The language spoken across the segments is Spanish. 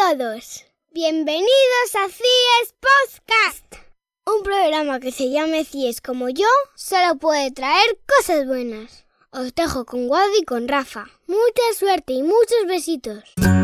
todos, bienvenidos a CIES Podcast. Un programa que se llame CIES como yo solo puede traer cosas buenas. Os dejo con Guado y con Rafa. Mucha suerte y muchos besitos.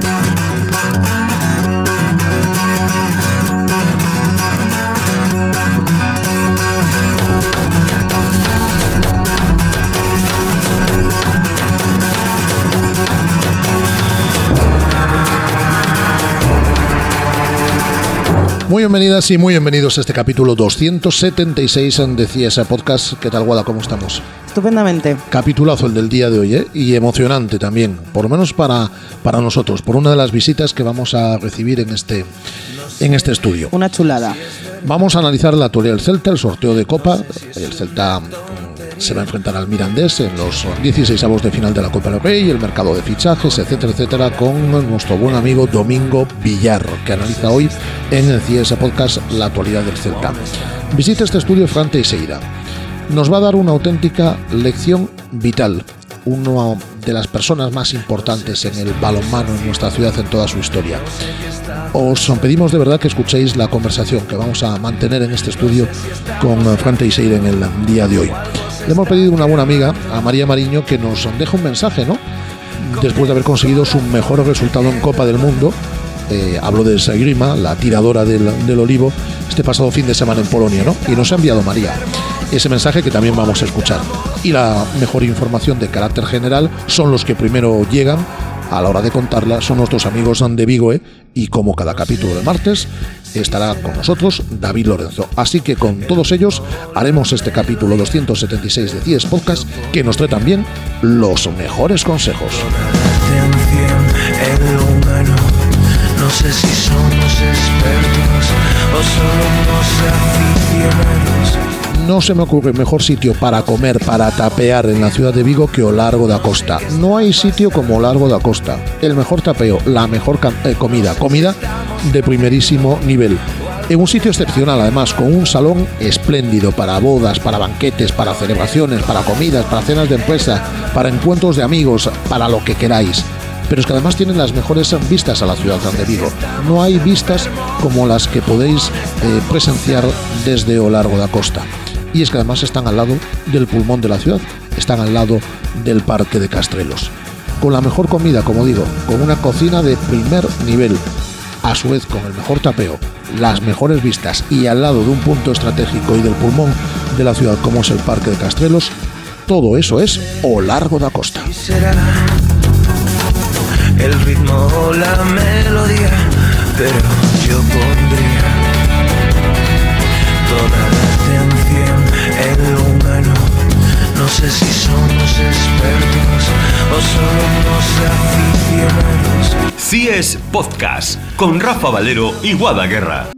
Muy bienvenidas y muy bienvenidos a este capítulo 276 de CIES Podcast. ¿Qué tal, Guada? ¿Cómo estamos? Estupendamente. Capitulazo el del día de hoy, ¿eh? Y emocionante también, por lo menos para nosotros, por una de las visitas que vamos a recibir en este estudio. Una chulada. Vamos a analizar la actualidad del Celta, el sorteo de Copa. El Celta se va a enfrentar al Mirandés en los 16avos de final de la Copa del Rey, el mercado de fichajes, etcétera, etcétera, con nuestro buen amigo Domingo Villar, que analiza hoy en el CIES Podcast la actualidad del Celta. Visita este estudio Fran Teixeira. Nos va a dar una auténtica lección vital, una de las personas más importantes en el balonmano en nuestra ciudad en toda su historia. Os pedimos de verdad que escuchéis la conversación que vamos a mantener en este estudio con Fran Teixeira en el día de hoy. Le hemos pedido a una buena amiga, a María Mariño, que nos deje un mensaje, ¿no? Después de haber conseguido su mejor resultado en Copa del Mundo. Hablo de Esgrima, la tiradora del olivo, este pasado fin de semana en Polonia, ¿no? Y nos ha enviado María ese mensaje que también vamos a escuchar. Y la mejor información de carácter general son los que primero llegan a la hora de contarla, son nuestros amigos de Vigoe, y como cada capítulo de martes estará con nosotros David Lorenzo. Así que con todos ellos haremos este capítulo 276 de CIES Podcast, que nos trae también los mejores consejos. No sé si somos expertos o solo unos aficionados. No se me ocurre mejor sitio para comer, para tapear en la ciudad de Vigo que o Largo da Costa. No hay sitio como o Largo da Costa. El mejor tapeo, la mejor comida de primerísimo nivel. En un sitio excepcional, además, con un salón espléndido para bodas, para banquetes, para celebraciones, para comidas, para cenas de empresa, para encuentros de amigos, para lo que queráis. Pero es que además tienen las mejores vistas a la ciudad de Vigo. No hay vistas como las que podéis presenciar desde o Largo da Costa. Y es que además están al lado del pulmón de la ciudad, están al lado del Parque de Castrelos. Con la mejor comida, como digo, con una cocina de primer nivel, a su vez con el mejor tapeo, las mejores vistas y al lado de un punto estratégico y del pulmón de la ciudad como es el Parque de Castrelos, todo eso es o Largo da Costa. El ritmo o la melodía, pero yo pondría toda la atención en lo humano. No sé si somos expertos o solo unos aficionados. CIES Podcast con Rafa Valero y Guada Guerra.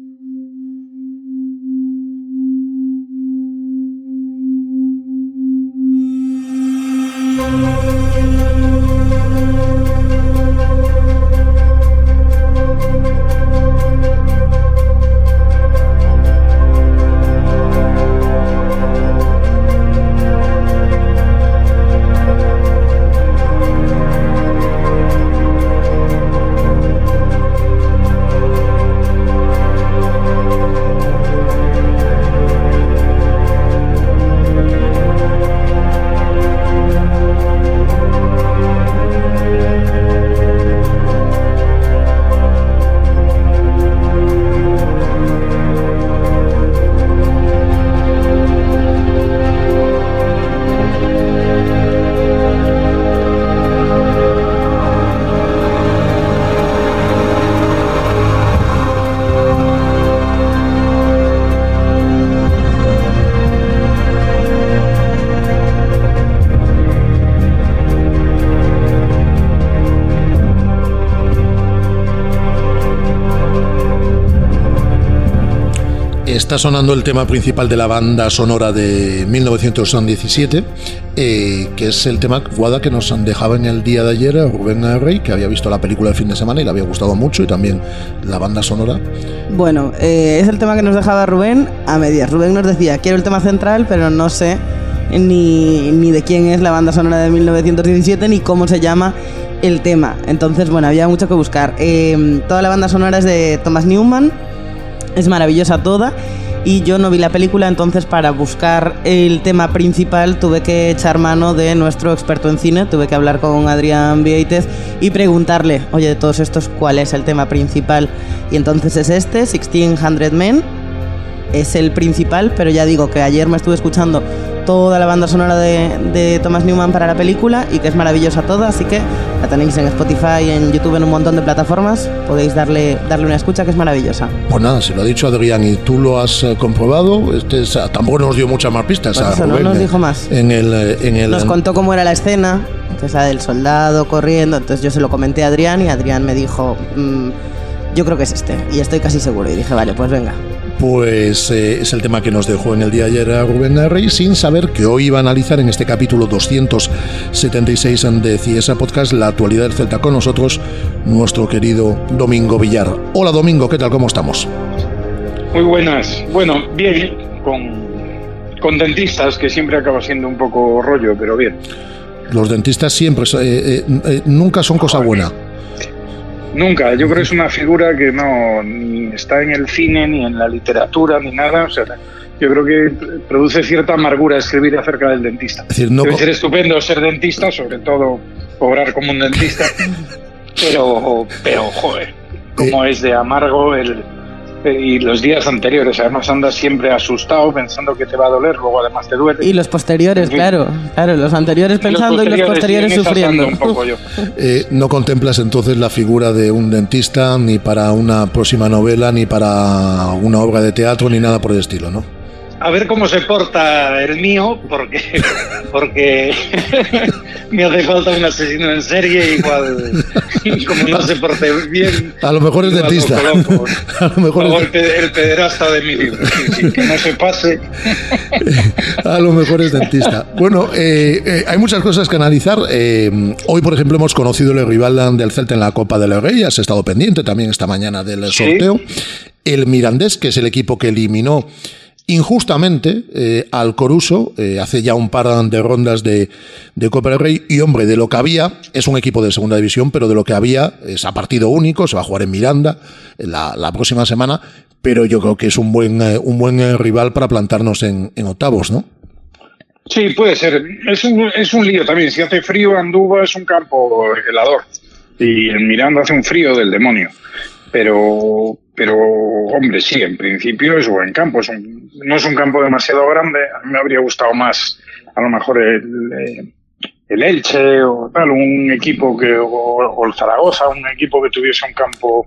Está sonando el tema principal de la banda sonora de 1917, que es el tema Guada que nos dejaba en el día de ayer Rubén Rey, que había visto la película el fin de semana y le había gustado mucho, y también la banda sonora. Bueno, es el tema que nos dejaba Rubén a medias. Rubén nos decía, quiero el tema central, pero no sé ni de quién es la banda sonora de 1917, ni cómo se llama el tema. Entonces, bueno, había mucho que buscar. Toda la banda sonora es de Thomas Newman, es maravillosa toda. Y yo no vi la película, entonces para buscar el tema principal tuve que echar mano de nuestro experto en cine, tuve que hablar con Adrián Vieitez y preguntarle, oye, de todos estos, ¿cuál es el tema principal? Y entonces es 1600 Men, es el principal, pero ya digo que ayer me estuve escuchando toda la banda sonora de Thomas Newman para la película y que es maravillosa toda, así que la tenéis en Spotify, en YouTube, en un montón de plataformas, podéis darle una escucha que es maravillosa. Pues nada, si lo ha dicho Adrián y tú lo has comprobado, tampoco nos dio muchas más pistas. Pues eso, Rubén, no nos dijo más. Nos contó cómo era la escena, que es la del soldado corriendo, entonces yo se lo comenté a Adrián y Adrián me dijo, yo creo que es este, y estoy casi seguro, y dije, vale, pues venga. Pues es el tema que nos dejó en el día de ayer a Rubén Rey, sin saber que hoy iba a analizar en este capítulo 276 de Ciesa Podcast la actualidad del Celta con nosotros, nuestro querido Domingo Villar. Hola Domingo, ¿qué tal? ¿Cómo estamos? Muy buenas. Bueno, bien, con dentistas, que siempre acaba siendo un poco rollo, pero bien. Los dentistas siempre, nunca son cosa buena. Nunca, yo creo que es una figura que no ni está en el cine, ni en la literatura, ni nada. O sea, yo creo que produce cierta amargura escribir acerca del dentista. Es decir, debe ser estupendo ser dentista, sobre todo cobrar como un dentista, pero joder, como es de amargo y los días anteriores, además andas siempre asustado pensando que te va a doler, luego además te duele. Y los posteriores, claro, los anteriores pensando y los posteriores sufriendo. Un poco yo. No contemplas entonces la figura de un dentista ni para una próxima novela, ni para una obra de teatro, ni nada por el estilo, ¿no? A ver cómo se porta el mío, porque me hace falta un asesino en serie igual, como no se porte bien. A lo mejor es dentista. A lo mejor el pederasta de mi libro, sí, que no se pase. A lo mejor es dentista. Bueno, hay muchas cosas que analizar. Hoy, por ejemplo, hemos conocido el rival del Celta en la Copa del Rey. Has estado pendiente también esta mañana del sorteo. El Mirandés, que es el equipo que eliminó injustamente al Coruso hace ya un par de rondas de Copa del Rey, y hombre, de lo que había, es un equipo de segunda división, pero de lo que había es a partido único, se va a jugar en Miranda la próxima semana, pero yo creo que es un buen rival para plantarnos en octavos, ¿no? Sí, puede ser. Es un lío también. Si hace frío, Andúba es un campo helador y en Miranda hace un frío del demonio. Pero hombre, sí, en principio es buen campo. No es un campo demasiado grande. A mí me habría gustado más, a lo mejor, el Elche o tal, un equipo o el Zaragoza, un equipo que tuviese un campo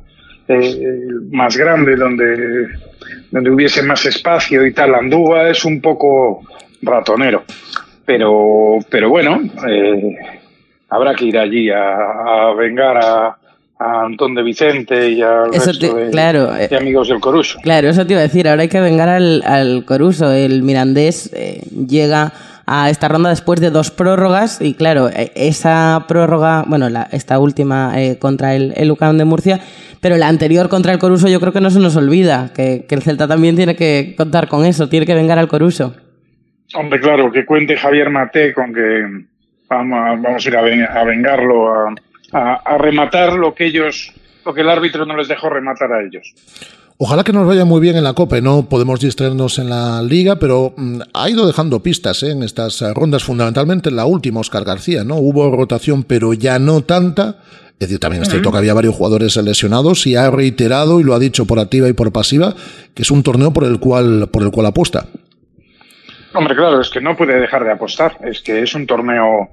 más grande, donde hubiese más espacio y tal. Andúba es un poco ratonero. Pero bueno, habrá que ir allí a vengar a Antón de Vicente y al resto de amigos del Coruso. Claro, eso te iba a decir, ahora hay que vengar al Coruso. El Mirandés llega a esta ronda después de 2 prórrogas y claro, esa prórroga, bueno, esta última contra el UCAM de Murcia, pero la anterior contra el Coruso yo creo que no se nos olvida, que el Celta también tiene que contar con eso, tiene que vengar al Coruso. Hombre, claro, que cuente Javier Maté con que vamos a ir a vengarlo, a rematar lo que el árbitro no les dejó rematar a ellos. Ojalá que nos vaya muy bien en la Copa. No podemos distraernos en la Liga, pero ha ido dejando pistas en estas rondas, fundamentalmente en la última, Óscar García, ¿no? Hubo rotación, pero ya no tanta. Es decir, también es cierto que había varios jugadores lesionados y ha reiterado, y lo ha dicho por activa y por pasiva, que es un torneo por el cual apuesta. Hombre, claro, es que no puede dejar de apostar. Es que es un torneo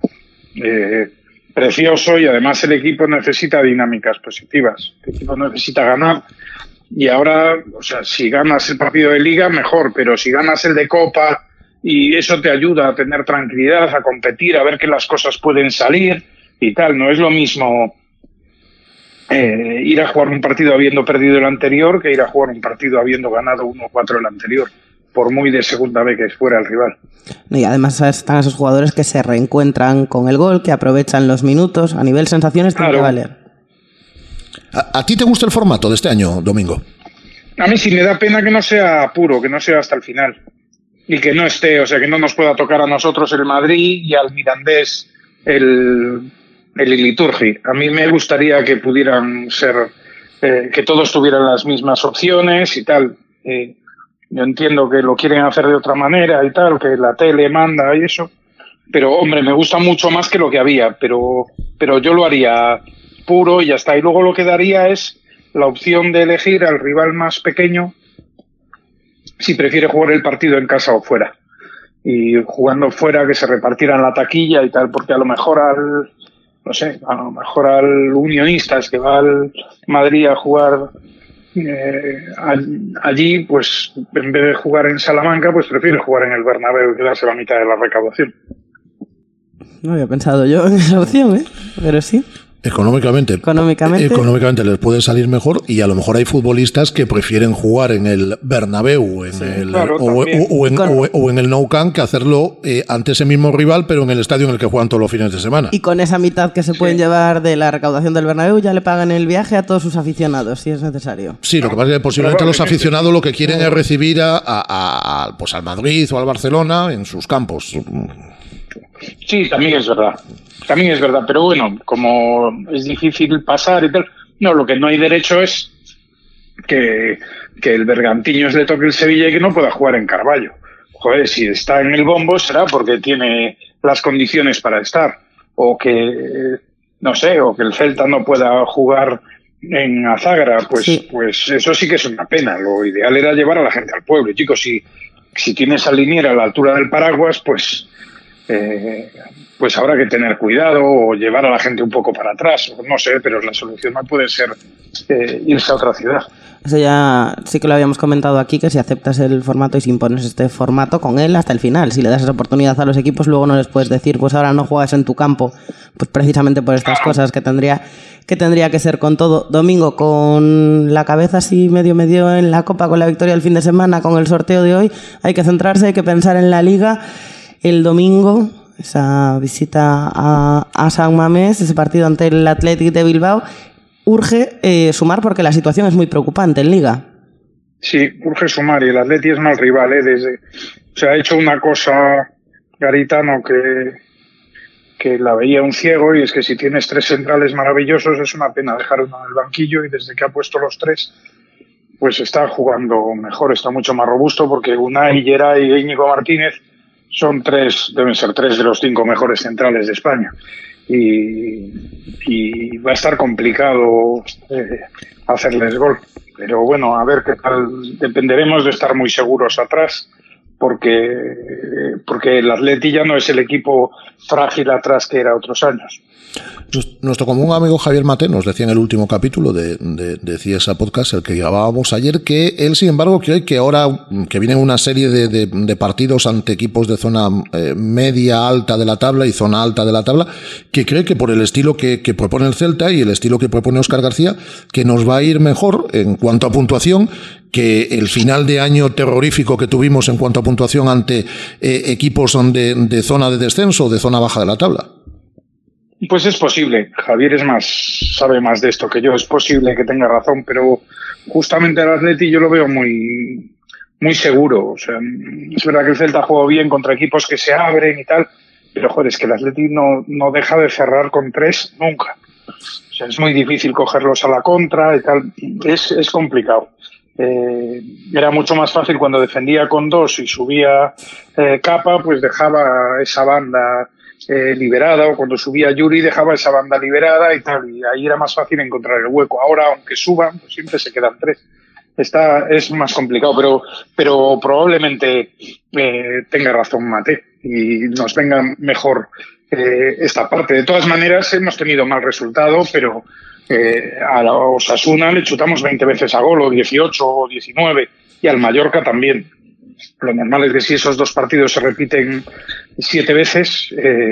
precioso y además el equipo necesita dinámicas positivas. El equipo necesita ganar y ahora, o sea, si ganas el partido de Liga, mejor, pero si ganas el de Copa y eso te ayuda a tener tranquilidad, a competir, a ver que las cosas pueden salir y tal. No es lo mismo ir a jugar un partido habiendo perdido el anterior que ir a jugar un partido habiendo ganado 1-4 el anterior, por muy de segunda vez que fuera el rival. Y además están esos jugadores que se reencuentran con el gol, que aprovechan los minutos. A nivel sensaciones tiene que valer. ¿A ti te gusta el formato de este año, Domingo? A mí sí me da pena que no sea puro, que no sea hasta el final. Y que no esté, o sea, que no nos pueda tocar a nosotros el Madrid y al Mirandés el el Liturgi. A mí me gustaría que pudieran ser, que todos tuvieran las mismas opciones y tal. Yo entiendo que lo quieren hacer de otra manera y tal, que la tele manda y eso. Pero, hombre, me gusta mucho más que lo que había, pero yo lo haría puro y ya está. Y luego lo que daría es la opción de elegir al rival más pequeño si prefiere jugar el partido en casa o fuera. Y jugando fuera que se repartieran la taquilla y tal, porque a lo mejor al Unionistas que va al Madrid a jugar allí, pues en vez de jugar en Salamanca, pues prefiere jugar en el Bernabéu y quedarse la mitad de la recaudación. No había pensado yo en esa opción, pero sí. Económicamente les puede salir mejor, y a lo mejor hay futbolistas que prefieren jugar en el Bernabéu o en el Nou Camp que hacerlo ante ese mismo rival, pero en el estadio en el que juegan todos los fines de semana. Y con esa mitad que se pueden llevar de la recaudación del Bernabéu ya le pagan el viaje a todos sus aficionados, si es necesario. Sí, lo que pasa es que posiblemente los aficionados lo que quieren es recibir pues al Madrid o al Barcelona en sus campos. Sí, también es verdad, pero bueno, como es difícil pasar y tal, no, lo que no hay derecho es que el Bergantiños le toque el Sevilla y que no pueda jugar en Carballo. Joder, si está en el bombo será porque tiene las condiciones para estar, o que, no sé, o que el Celta no pueda jugar en Azagra, pues eso sí que es una pena. Lo ideal era llevar a la gente al pueblo. Chicos, si tienes a Liniers a la altura del paraguas, pues habrá que tener cuidado o llevar a la gente un poco para atrás, no sé, pero la solución no puede ser irse a otra ciudad. Eso ya sí que lo habíamos comentado aquí, que si aceptas el formato y si impones este formato con él hasta el final, si le das esa oportunidad a los equipos, luego no les puedes decir, pues ahora no juegas en tu campo, pues precisamente por estas cosas que tendría que ser con todo. Domingo, con la cabeza así medio en la Copa, con la victoria del fin de semana, con el sorteo de hoy, hay que centrarse, hay que pensar en la Liga. El domingo, esa visita a San Mamés, ese partido ante el Athletic de Bilbao, urge sumar porque la situación es muy preocupante en Liga. Sí, urge sumar, y el Athletic es mal rival. Se ha hecho una cosa, Garitano, que la veía un ciego, y es que si tienes 3 centrales maravillosos es una pena dejar uno en el banquillo, y desde que ha puesto los 3, pues está jugando mejor, está mucho más robusto, porque Unai, Geray y Íñigo Martínez deben ser 3 de los 5 mejores centrales de España. Y va a estar complicado hacerles gol. Pero bueno, a ver qué tal. Dependeremos de estar muy seguros atrás, porque el Atleti ya no es el equipo frágil atrás que era otros años. Nuestro común amigo Javier Mate nos decía en el último capítulo de CIESA Podcast, el que grabábamos ayer, que él, sin embargo, cree que ahora que vienen una serie de partidos ante equipos de zona media alta de la tabla y zona alta de la tabla, que cree que por el estilo que propone el Celta y el estilo que propone Óscar García, que nos va a ir mejor en cuanto a puntuación que el final de año terrorífico que tuvimos en cuanto a puntuación ante equipos de zona de descenso o de zona baja de la tabla. Pues es posible. Javier sabe más de esto que yo. Es posible que tenga razón, pero justamente al Atleti yo lo veo muy, muy seguro. O sea, es verdad que el Celta ha jugado bien contra equipos que se abren y tal, pero joder, es que el Atleti no deja de cerrar con 3 nunca. O sea, es muy difícil cogerlos a la contra y tal. Es complicado. Era mucho más fácil cuando defendía con 2 y subía Capa, pues dejaba esa banda liberada, o cuando subía Yuri dejaba esa banda liberada y tal, y ahí era más fácil encontrar el hueco. Ahora, aunque suban, pues siempre se quedan 3. Es más complicado, pero probablemente tenga razón Mate y nos venga mejor esta parte. De todas maneras, hemos tenido mal resultado, pero a la Osasuna le chutamos 20 veces a gol, o 18 o 19, y al Mallorca también. Lo normal es que si esos 2 partidos se repiten 7 veces,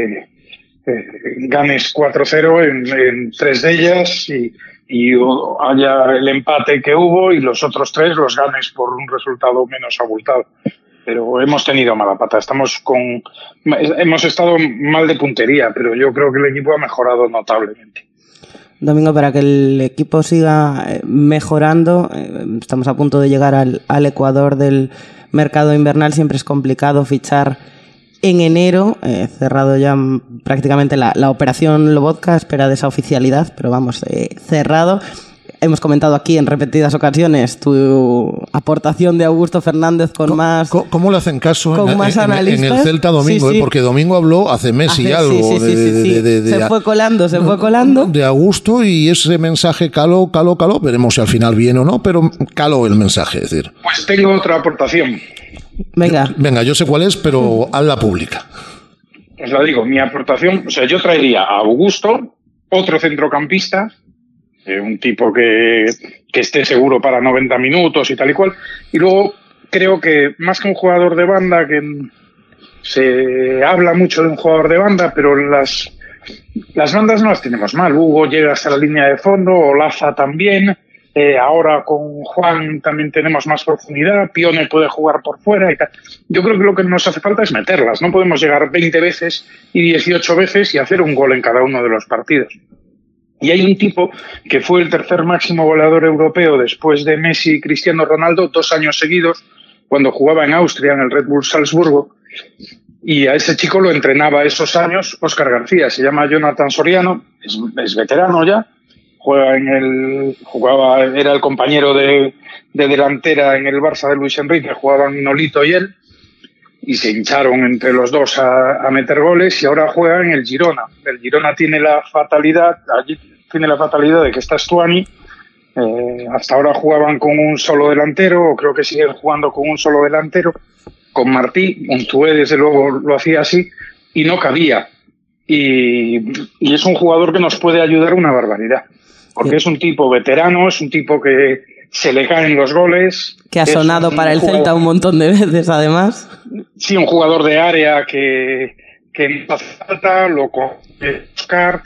ganes 4-0 en 3 de ellas y haya el empate que hubo y los otros 3 los ganes por un resultado menos abultado. Pero hemos tenido mala pata. Hemos estado mal de puntería, pero yo creo que el equipo ha mejorado notablemente. Domingo, para que el equipo siga mejorando, estamos a punto de llegar al Ecuador del mercado invernal. Siempre es complicado fichar en enero, cerrado ya prácticamente la operación Lobotka, espera de esa oficialidad, pero vamos, cerrado. Hemos comentado aquí en repetidas ocasiones tu aportación de Augusto Fernández con más... ¿Cómo le hacen caso en el Celta Domingo? Sí. Porque Domingo habló hace mes y algo. Se fue colando. De Augusto, y ese mensaje caló. Veremos si al final viene o no, pero caló el mensaje. Es decir, Pues tengo otra aportación. Venga, yo sé cuál es, pero hazla pública. Os la digo, mi aportación, o sea, yo traería a Augusto, otro centrocampista, un tipo que esté seguro para 90 minutos y tal y cual. Y luego creo que más que un jugador de banda, que se habla mucho de un jugador de banda, pero las bandas no las tenemos mal. Hugo llega hasta la línea de fondo, Olaza también. Ahora con Juan también tenemos más profundidad. Pione puede jugar por fuera y tal. Yo creo que lo que nos hace falta es meterlas. No podemos llegar 20 veces y 18 veces y hacer un gol en cada uno de los partidos. Y hay un tipo que fue el tercer máximo goleador europeo después de Messi y Cristiano Ronaldo 2 años seguidos, cuando jugaba en Austria, en el Red Bull Salzburgo. Y a ese chico lo entrenaba esos años Óscar García. Se llama Jonathan Soriano, es veterano ya. Era el compañero de delantera en el Barça de Luis Enrique, jugaban Nolito y él. Y se hincharon entre los dos a meter goles, y ahora juega en el Girona. El Girona tiene la fatalidad de que está Stuani. Hasta ahora jugaban con un solo delantero, o creo que siguen jugando con un solo delantero, con Martí. Unzué desde luego lo hacía así, y no cabía. Y es un jugador que nos puede ayudar una barbaridad, porque es un tipo veterano, es un tipo que se le caen los goles. Que ha sonado para el Celta un montón de veces, además. Sí, un jugador de área que no hace falta, lo coge Oscar.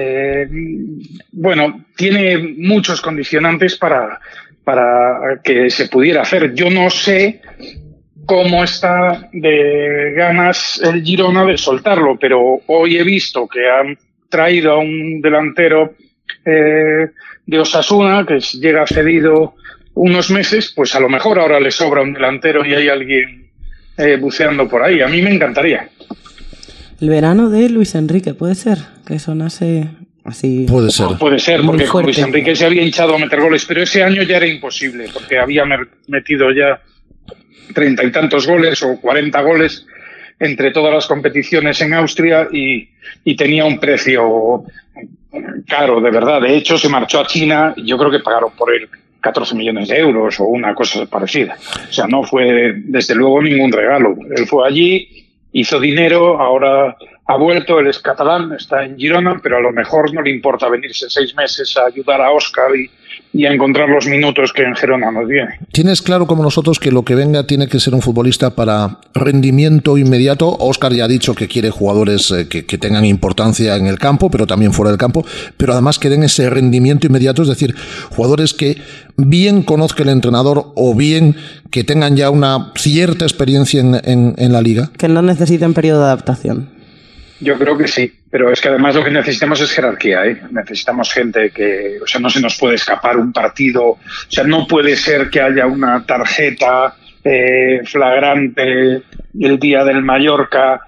Bueno, tiene muchos condicionantes para que se pudiera hacer. Yo no sé cómo está de ganas el Girona de soltarlo, pero hoy he visto que han traído a un delantero de Osasuna, que llega cedido unos meses. Pues a lo mejor ahora le sobra un delantero y hay alguien buceando por ahí. A mí me encantaría. El verano de Luis Enrique, ¿puede ser? Que sonase así. Puede ser. No, puede ser, porque con Luis Enrique se había hinchado a meter goles, pero ese año ya era imposible, porque había metido ya 30 y tantos goles o 40 goles entre todas las competiciones en Austria, y tenía un precio caro, de verdad. De hecho, se marchó a China y yo creo que pagaron por él 14 millones de euros o una cosa parecida. O sea, no fue desde luego ningún regalo. Él fue allí, hizo dinero, ahora ha vuelto, él es catalán, está en Girona, pero a lo mejor no le importa venirse 6 meses a ayudar a Óscar y a encontrar los minutos que en Girona nos viene. Tienes claro como nosotros que lo que venga tiene que ser un futbolista para rendimiento inmediato. Óscar ya ha dicho que quiere jugadores que tengan importancia en el campo, pero también fuera del campo, pero además que den ese rendimiento inmediato, es decir, jugadores que bien conozca el entrenador o bien que tengan ya una cierta experiencia en la liga. Que no necesiten periodo de adaptación. Yo creo que sí, pero es que además lo que necesitamos es jerarquía, ¿eh? Necesitamos gente que, o sea, no se nos puede escapar un partido, o sea, no puede ser que haya una tarjeta flagrante el día del Mallorca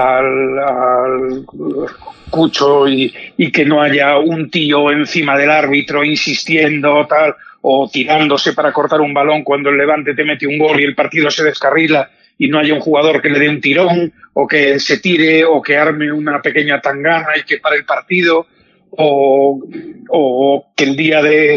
al Cucho y que no haya un tío encima del árbitro insistiendo, tal, o tirándose para cortar un balón cuando el Levante te mete un gol y el partido se descarrila y no haya un jugador que le dé un tirón, o que se tire, o que arme una pequeña tangana y que pare el partido, o que el día de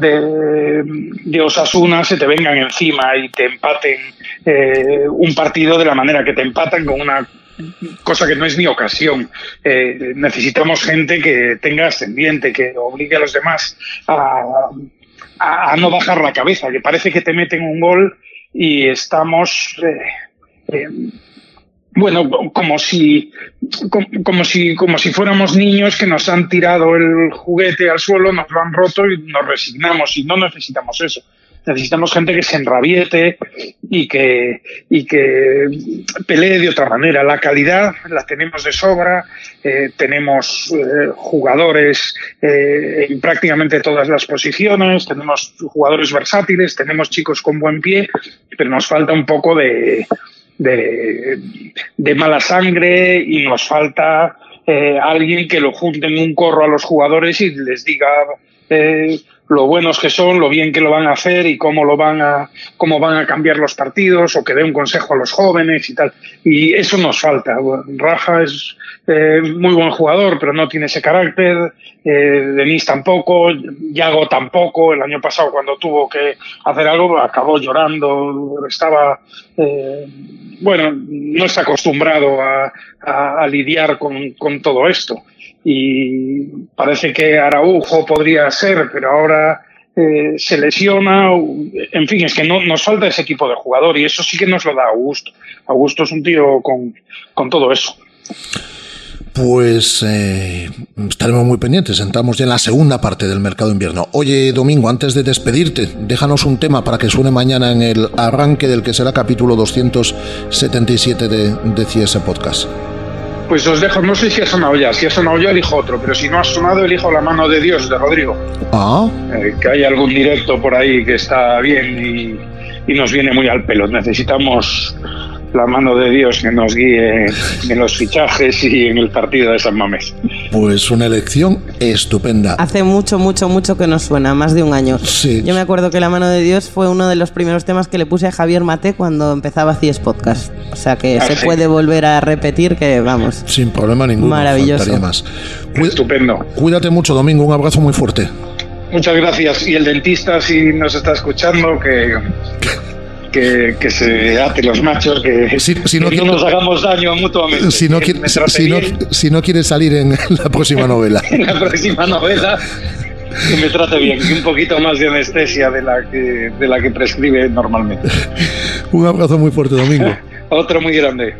Osasuna se te vengan encima y te empaten un partido de la manera que te empatan, con una cosa que no es ni ocasión. Necesitamos gente que tenga ascendiente, que obligue a los demás a no bajar la cabeza, que parece que te meten un gol y estamos bueno, como si fuéramos niños que nos han tirado el juguete al suelo, nos lo han roto y nos resignamos, y no necesitamos eso. Necesitamos gente que se enrabiete y que pelee de otra manera. La calidad la tenemos de sobra, tenemos jugadores en prácticamente todas las posiciones, tenemos jugadores versátiles, tenemos chicos con buen pie, pero nos falta un poco de de mala sangre, y nos falta alguien que lo junte en un corro a los jugadores y les diga lo buenos que son, lo bien que lo van a hacer y cómo van a cambiar los partidos, o que dé un consejo a los jóvenes y tal. Y eso nos falta. Rafa es muy buen jugador, pero no tiene ese carácter. Denis tampoco, Yago tampoco. El año pasado, cuando tuvo que hacer algo, acabó llorando. Estaba, no está acostumbrado a lidiar con todo esto. Y parece que Araujo podría ser, pero ahora se lesiona. En fin, es que no nos falta ese equipo de jugador, y eso sí que nos lo da Augusto. Augusto es un tío con todo eso. Pues estaremos muy pendientes. Entramos ya en la segunda parte del mercado invierno. Oye, Domingo, antes de despedirte, déjanos un tema para que suene mañana en el arranque del que será capítulo 277 de CS Podcast. Pues os dejo, no sé si ha sonado ya. Si ha sonado ya, elijo otro, pero si no ha sonado, elijo La mano de Dios, de Rodrigo. Que hay algún directo por ahí que está bien y nos viene muy al pelo. Necesitamos la mano de Dios que nos guíe en los fichajes y en el partido de San Mamés. Pues una elección estupenda. Hace mucho que nos suena, más de un año. Sí. Yo me acuerdo que La mano de Dios fue uno de los primeros temas que le puse a Javier Maté cuando empezaba CS Podcast. O sea que se puede volver a repetir, que vamos. Sin problema ninguno. Maravilloso. Faltaría más. Estupendo. Cuídate mucho, Domingo. Un abrazo muy fuerte. Muchas gracias. Y el dentista, si nos está escuchando, que se ate los machos, que no nos hagamos daño mutuamente. Si no quiere salir en la próxima novela. En la próxima novela, que me trate bien, y un poquito más de anestesia de la que prescribe normalmente. Un abrazo muy fuerte, Domingo. Otro muy grande.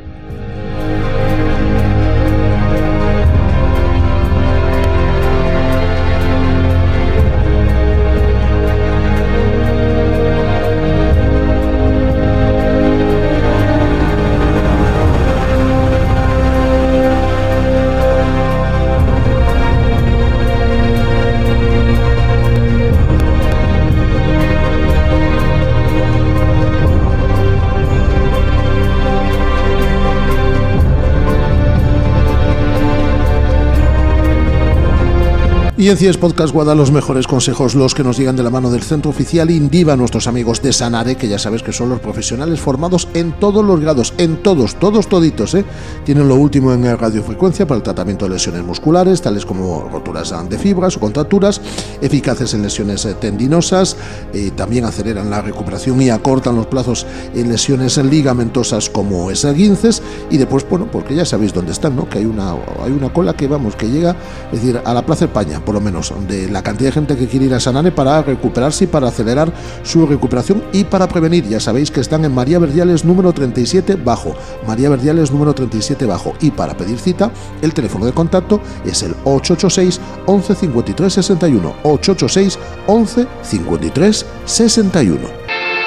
Y en CS Podcast Guada, los mejores consejos, los que nos llegan de la mano del Centro Oficial Indiva, nuestros amigos de Sanare, que ya sabes que son los profesionales formados en todos los grados, en todos toditos, Tienen lo último en radiofrecuencia para el tratamiento de lesiones musculares, tales como roturas de fibras o contracturas, eficaces en lesiones tendinosas, también aceleran la recuperación y acortan los plazos en lesiones ligamentosas como esguinces, y después, porque ya sabéis dónde están, ¿no? Que hay una cola que llega, es decir, a la Plaza España, por lo menos, de la cantidad de gente que quiere ir a Sanare para recuperarse y para acelerar su recuperación y para prevenir. Ya sabéis que están en María Verdiales número 37 bajo, María Verdiales número 37 bajo, y para pedir cita el teléfono de contacto es el 886 11 53 61, 886 11 53 61.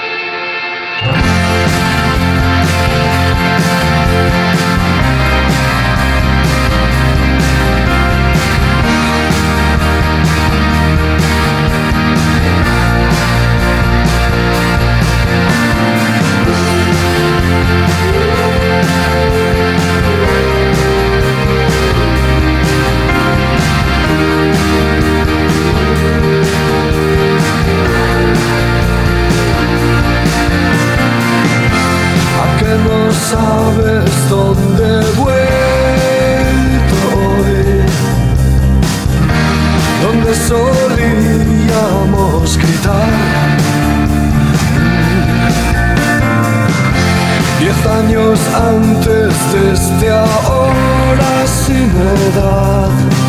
Sabes dónde he vuelto hoy, donde solíamos gritar. 10 años antes desde ahora sin edad,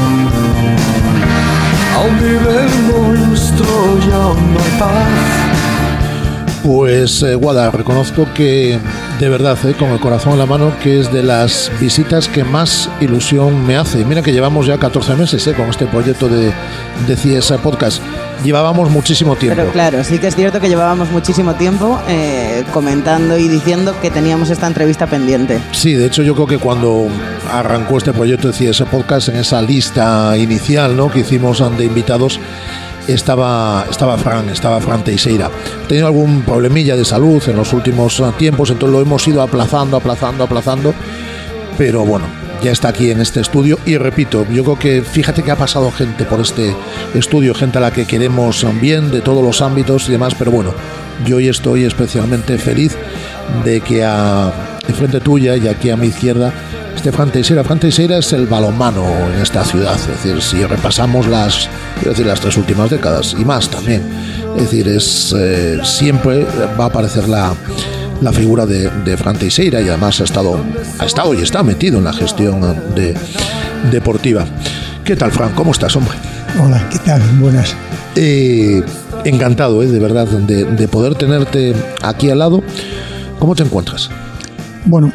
aún vive el monstruo y aún no hay paz. Pues Guada, reconozco que de verdad, con el corazón en la mano, que es de las visitas que más ilusión me hace. Mira que llevamos ya 14 meses con este proyecto de CS Podcast. Llevábamos muchísimo tiempo. Pero claro, sí que es cierto que llevábamos muchísimo tiempo comentando y diciendo que teníamos esta entrevista pendiente. Sí, de hecho yo creo que cuando arrancó este proyecto de CS Podcast, en esa lista inicial, ¿no?, que hicimos de invitados, estaba Fran Teixeira. Ha tenido algún problemilla de salud en los últimos tiempos, entonces lo hemos ido aplazando, pero bueno, ya está aquí en este estudio. Y repito, yo creo que fíjate que ha pasado gente por este estudio, gente a la que queremos bien, de todos los ámbitos y demás, pero bueno, yo hoy estoy especialmente feliz de que enfrente tuya y aquí a mi izquierda esté Fran Teixeira. Fran Teixeira es el balonmano en esta ciudad, es decir, si repasamos las 3 últimas décadas y más también, es decir, siempre va a aparecer la figura de Fran Teixeira, y además ha estado y está metido en la gestión deportiva. ¿Qué tal, Fran? ¿Cómo estás, hombre? Hola, ¿qué tal? Buenas. Encantado, de verdad, de poder tenerte aquí al lado. ¿Cómo te encuentras? Bueno,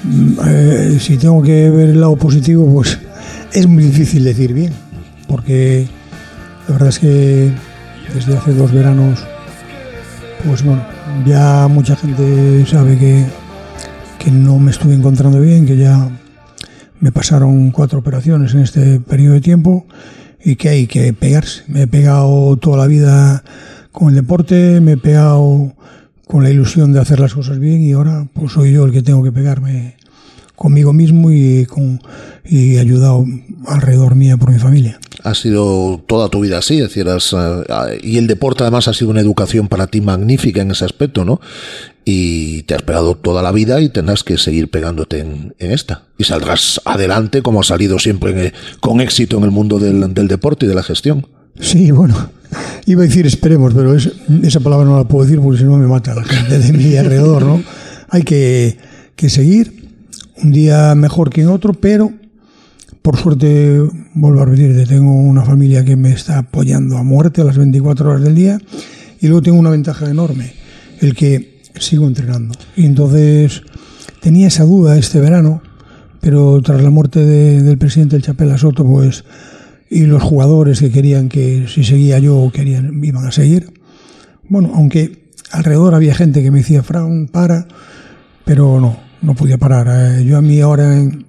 si tengo que ver el lado positivo, pues es muy difícil decir bien, porque la verdad es que desde hace 2 veranos, pues bueno, ya mucha gente sabe que no me estuve encontrando bien, que ya me pasaron 4 operaciones en este periodo de tiempo y que hay que pegarse. Me he pegado toda la vida con el deporte, me he pegado con la ilusión de hacer las cosas bien, y ahora pues soy yo el que tengo que pegarme conmigo mismo y ayudado alrededor mía por mi familia. Ha sido toda tu vida así, es decir, y el deporte además ha sido una educación para ti magnífica en ese aspecto, ¿no? Y te has pegado toda la vida y tendrás que seguir pegándote en esta. Y saldrás adelante como has salido siempre con éxito en el mundo del deporte y de la gestión. Sí, bueno, iba a decir esperemos, pero esa palabra no la puedo decir porque si no me mata la gente de mi alrededor, ¿no? Hay que seguir, un día mejor que en otro, pero por suerte, vuelvo a repetir, tengo una familia que me está apoyando a muerte a las 24 horas del día, y luego tengo una ventaja enorme, el que sigo entrenando. Y entonces tenía esa duda este verano, pero tras la muerte del presidente del Chapela Soto, pues, y los jugadores que querían que si seguía yo iban a seguir. Bueno, aunque alrededor había gente que me decía, Fran, para, pero no podía parar. Yo a mí ahora en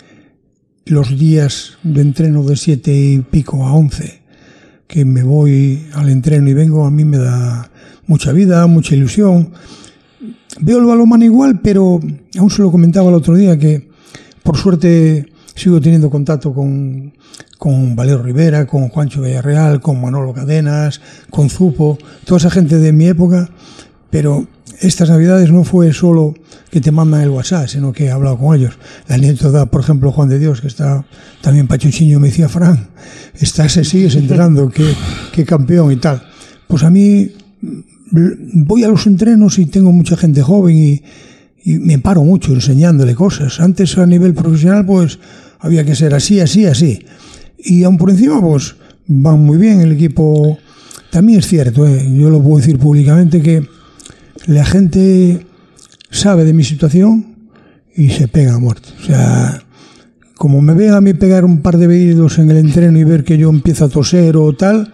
los días de entreno de 7 y pico a 11, que me voy al entreno y vengo, a mí me da mucha vida, mucha ilusión. Veo el balonmano igual, pero aún se lo comentaba el otro día, que por suerte sigo teniendo contacto con Valero Rivera, con Juancho Villarreal, con Manolo Cadenas, con Zupo, toda esa gente de mi época, pero estas Navidades no fue solo que te mandan el WhatsApp, sino que he hablado con ellos. La anécdota, por ejemplo, Juan de Dios, que está también Pachuchiño, me decía, Fran, sigues entrenando, qué campeón y tal. Pues a mí voy a los entrenos y tengo mucha gente joven y me paro mucho enseñándole cosas. Antes a nivel profesional pues había que ser así. Y aún por encima pues van muy bien el equipo. También es cierto, yo lo puedo decir públicamente, que la gente sabe de mi situación y se pega a muerte. O sea, como me ven a mí pegar un par de bebidos en el entreno y ver que yo empiezo a toser o tal,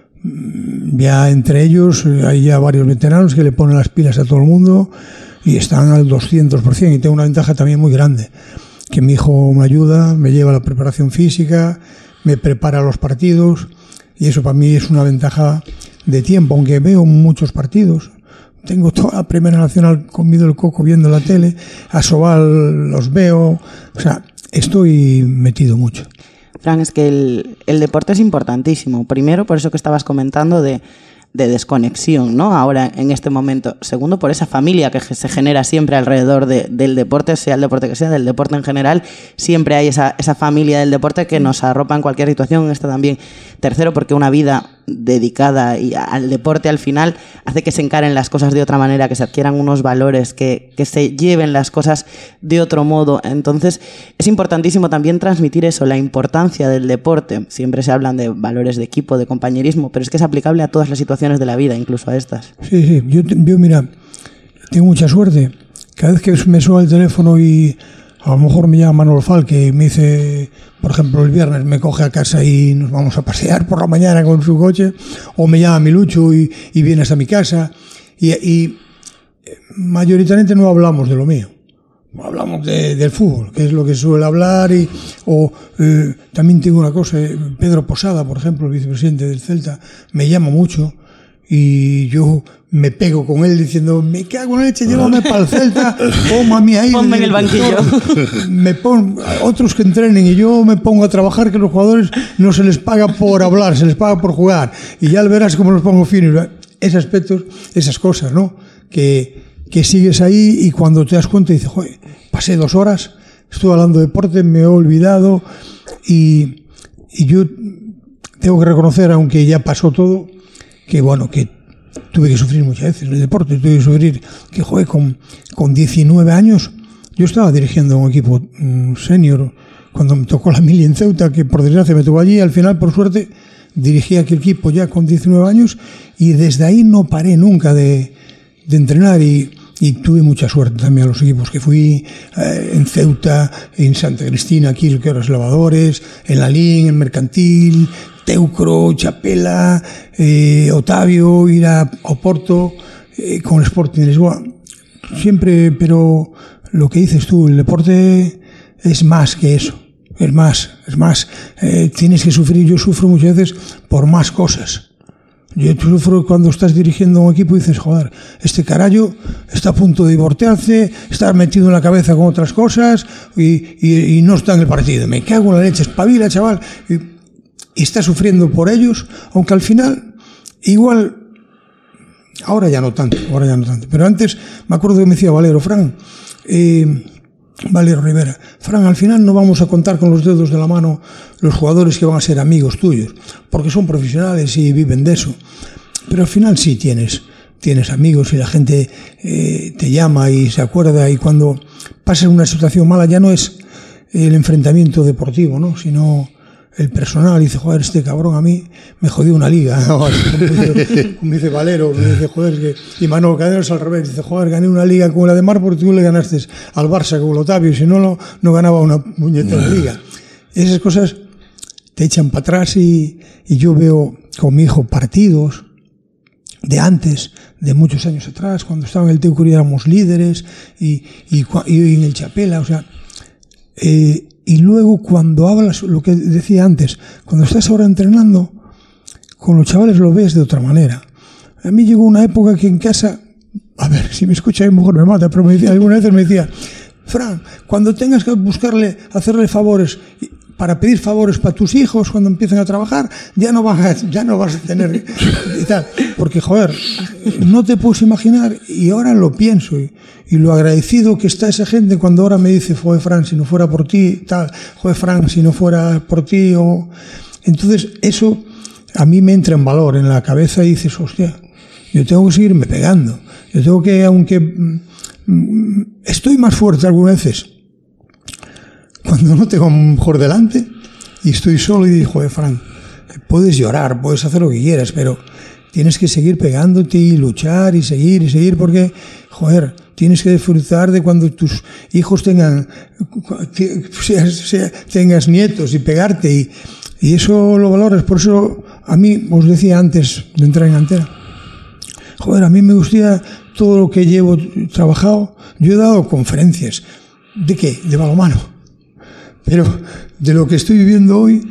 ya entre ellos hay ya varios veteranos que le ponen las pilas a todo el mundo y están al 200%. Y tengo una ventaja también muy grande, que mi hijo me ayuda, me lleva a la preparación física, me prepara los partidos, y eso para mí es una ventaja de tiempo, aunque veo muchos partidos. Tengo toda la Primera Nacional conmigo el coco viendo la tele, a Sobal los veo, o sea, estoy metido mucho. Fran, es que el deporte es importantísimo. Primero, por eso que estabas comentando de desconexión, ¿no? Ahora, en este momento. Segundo, por esa familia que se genera siempre alrededor del deporte, sea el deporte que sea, del deporte en general. Siempre hay esa familia del deporte que nos arropa en cualquier situación. Esta también. Tercero, porque una vida dedicada al deporte al final hace que se encaren las cosas de otra manera, que se adquieran unos valores, que se lleven las cosas de otro modo. Entonces es importantísimo también transmitir eso, la importancia del deporte. Siempre se hablan de valores de equipo, de compañerismo, pero es que es aplicable a todas las situaciones de la vida, incluso a estas. Sí, yo mira, tengo mucha suerte. Cada vez que me suena el teléfono y a lo mejor me llama Manolo Fal, que me dice, por ejemplo, el viernes me coge a casa y nos vamos a pasear por la mañana con su coche, o me llama mi Lucho y viene hasta mi casa, y mayoritariamente no hablamos de lo mío, hablamos del fútbol, que es lo que suele hablar, también tengo una cosa, Pedro Posada, por ejemplo, el vicepresidente del Celta, me llama mucho y yo me pego con él diciendo, me cago en la leche, llévame para el Celta, mami ahí, ponme en el banquillo. Me pongo, otros que entrenen y yo me pongo a trabajar, que los jugadores no se les paga por hablar, se les paga por jugar, y ya verás cómo los pongo finos. Esos aspectos, esas cosas, ¿no? Que sigues ahí y cuando te das cuenta dices, joder, pasé 2 horas, estuve hablando de deporte, me he olvidado, y yo tengo que reconocer, aunque ya pasó todo, que bueno, que tuve que sufrir muchas veces en el deporte, tuve que sufrir, que joder, con 19 años, yo estaba dirigiendo un equipo senior, cuando me tocó la mili en Ceuta, que por desgracia me tocó allí, al final, por suerte, dirigí aquel equipo ya con 19 años, y desde ahí no paré nunca de entrenar, y tuve mucha suerte también a los equipos que fui, en Ceuta, en Santa Cristina, aquí que ahora es Lavadores, en Lalín, en Mercantil, Teucro, Chapela, Otavio, ir a Oporto, con el Sporting de Lisboa. Siempre, pero lo que dices tú, el deporte es más que eso, es más, tienes que sufrir, yo sufro muchas veces por más cosas. Yo sufro cuando estás dirigiendo un equipo y dices, joder, este carallo está a punto de divorciarse, está metido en la cabeza con otras cosas y no está en el partido. Me cago en la leche, espabila, chaval. Y está sufriendo por ellos, aunque al final, igual, ahora ya no tanto. Pero antes me acuerdo que me decía Valero Rivera, Fran, al final no vamos a contar con los dedos de la mano los jugadores que van a ser amigos tuyos, porque son profesionales y viven de eso. Pero al final sí tienes amigos y la gente te llama y se acuerda, y cuando pasas una situación mala ya no es el enfrentamiento deportivo, ¿no? Sino el personal. Dice, joder, este cabrón a mí me jodió una liga. Como dice Valero, me dice, joder, y Manolo Cadero es al revés. Dice, joder, gané una liga con la de Mar porque tú le ganaste al Barça con el Otavio, si no ganaba una puñetera liga. Esas cosas te echan para atrás, y yo veo con mi hijo partidos de antes, de muchos años atrás, cuando estaba en el Teucro éramos líderes, y en el Chapela, o sea, y luego cuando hablas, lo que decía antes, cuando estás ahora entrenando, con los chavales lo ves de otra manera. A mí llegó una época que en casa, a ver, si me escucha mi mujer me mata, pero algunas veces me decía, Fran, cuando tengas que hacerle favores, para pedir favores para tus hijos cuando empiecen a trabajar, ya no vas a tener y tal, porque joder, no te puedes imaginar, y ahora lo pienso, y lo agradecido que está esa gente cuando ahora me dice, joder, Fran, si no fuera por ti, tal, joder, Fran, si no fuera por ti, entonces eso a mí me entra en valor en la cabeza, y dices, hostia, yo tengo que seguirme pegando, yo tengo que, aunque estoy más fuerte algunas veces cuando no tengo a un mejor delante y estoy solo, y digo, joder, Fran, puedes llorar, puedes hacer lo que quieras, pero tienes que seguir pegándote y luchar y seguir, porque, joder, tienes que disfrutar de cuando tus hijos tengas nietos, y pegarte, y eso lo valoras. Por eso a mí, os decía antes de entrar en antena, joder, a mí me gustaría todo lo que llevo trabajado. Yo he dado conferencias. ¿De qué? De balonmano. Pero de lo que estoy viviendo hoy,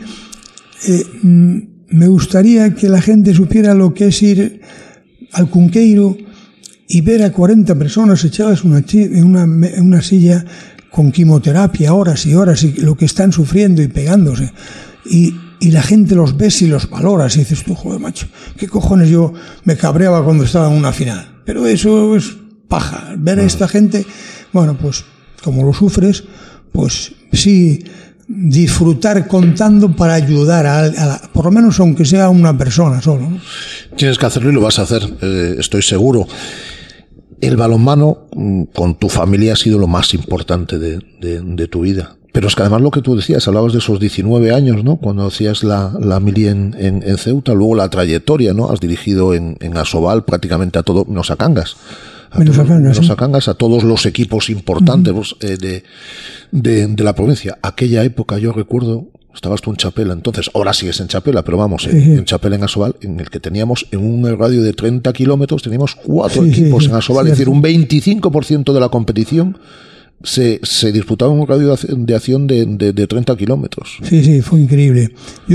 me gustaría que la gente supiera lo que es ir al Cunqueiro y ver a 40 personas echadas en una silla con quimioterapia, horas y horas, y lo que están sufriendo y pegándose. Y la gente los ves y los valoras, y dices tú, joder, macho, ¿qué cojones yo me cabreaba cuando estaba en una final? Pero eso es paja. Ver a esta gente, bueno, pues como lo sufres, pues sí, disfrutar contando para ayudar por lo menos aunque sea una persona solo, ¿no? Tienes que hacerlo y lo vas a hacer, estoy seguro. El balonmano con tu familia ha sido lo más importante de tu vida. Pero es que además lo que tú decías, hablabas de esos 19 años, ¿no? Cuando hacías la mili en Ceuta, luego la trayectoria, ¿no? Has dirigido en Asobal prácticamente a todo, menos a Cangas. A todos los equipos importantes de la provincia. Aquella época yo recuerdo, estabas tú en Chapela, entonces, ahora sigues en Chapela, pero vamos, en Chapela, en Asobal, en el que teníamos en un radio de 30 kilómetros, teníamos 4 equipos en Asobal, es decir, un 25% de la competición se disputaba un radio de acción de 30 kilómetros. Sí, fue increíble.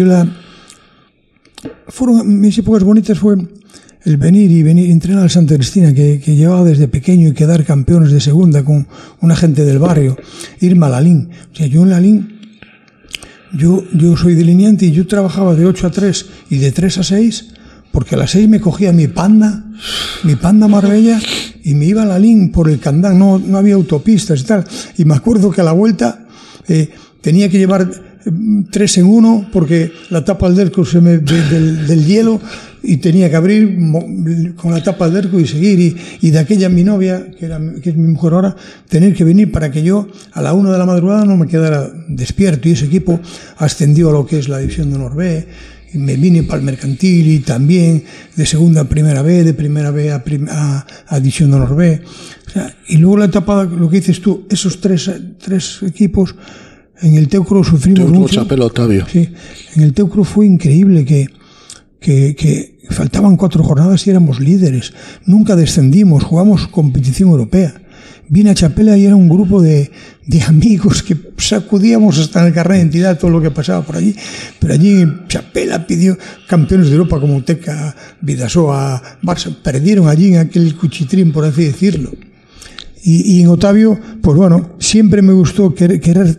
Mis épocas bonitas fue el venir y entrenar al Santa Cristina, que llevaba desde pequeño, y quedar campeones de segunda con una gente del barrio, irme a Lalín. O sea, yo en Lalín, yo soy delineante y yo trabajaba de 8 a 3 y de 3 a 6, porque a las 6 me cogía mi Panda Marbella, y me iba a Lalín por el Candán, no había autopistas y tal. Y me acuerdo que a la vuelta tenía que llevar 3 en 1 porque la tapa del derco del hielo, y tenía que abrir con la tapa del derco y seguir, y de aquella mi novia, que es mi mujer ahora, tener que venir para que yo a la 1 de la madrugada no me quedara despierto. Y ese equipo ascendió a lo que es la división de honor B, y me vine para el mercantil, y también de segunda a primera B, de primera B a división de honor B. O sea, y luego la etapa, lo que dices tú, esos tres equipos. En el Teucro sufrimos mucho. Chapela, Octavio. Sí, en el Teucro fue increíble que faltaban 4 jornadas y éramos líderes. Nunca descendimos, jugamos competición europea. Vine a Chapela y era un grupo de amigos que sacudíamos hasta en el carnet de identidad todo lo que pasaba por allí. Pero allí en Chapela pidió campeones de Europa como Teca, Vidasoa, Barça. Perdieron allí en aquel cuchitrín, por así decirlo. Y en Octavio, pues bueno, siempre me gustó querer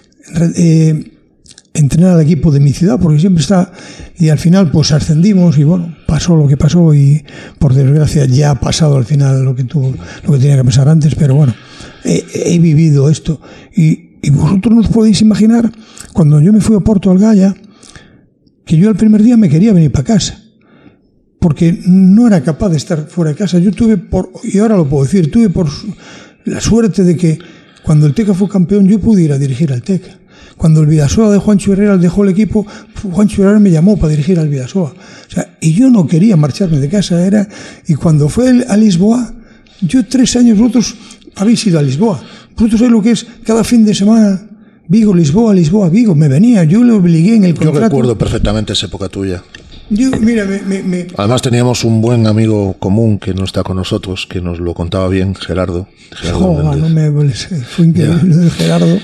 entrenar al equipo de mi ciudad, porque siempre está, y al final pues ascendimos, y bueno, pasó lo que pasó, y por desgracia ya ha pasado al final lo que tenía que pasar antes. Pero bueno, he vivido esto, y vosotros no os podéis imaginar, cuando yo me fui a Porto Algaya, que yo el primer día me quería venir para casa, porque no era capaz de estar fuera de casa. Yo y ahora lo puedo decir, tuve por la suerte de que cuando el Teca fue campeón, yo pude ir a dirigir al Teca. Cuando el Vidasoa de Juancho Herrera dejó el equipo, Juancho Herrera me llamó para dirigir al Vidasoa. O sea, y yo no quería marcharme de casa. Y cuando fue a Lisboa, yo 3 años, vosotros habéis ido a Lisboa. Vosotros sabéis lo que es cada fin de semana, Vigo, Lisboa, Vigo. Me venía, yo le obligué en el contrato. Yo recuerdo perfectamente esa época tuya. Mira, Además teníamos un buen amigo común que no está con nosotros, que nos lo contaba bien, Gerardo. Fue increíble lo de Gerardo.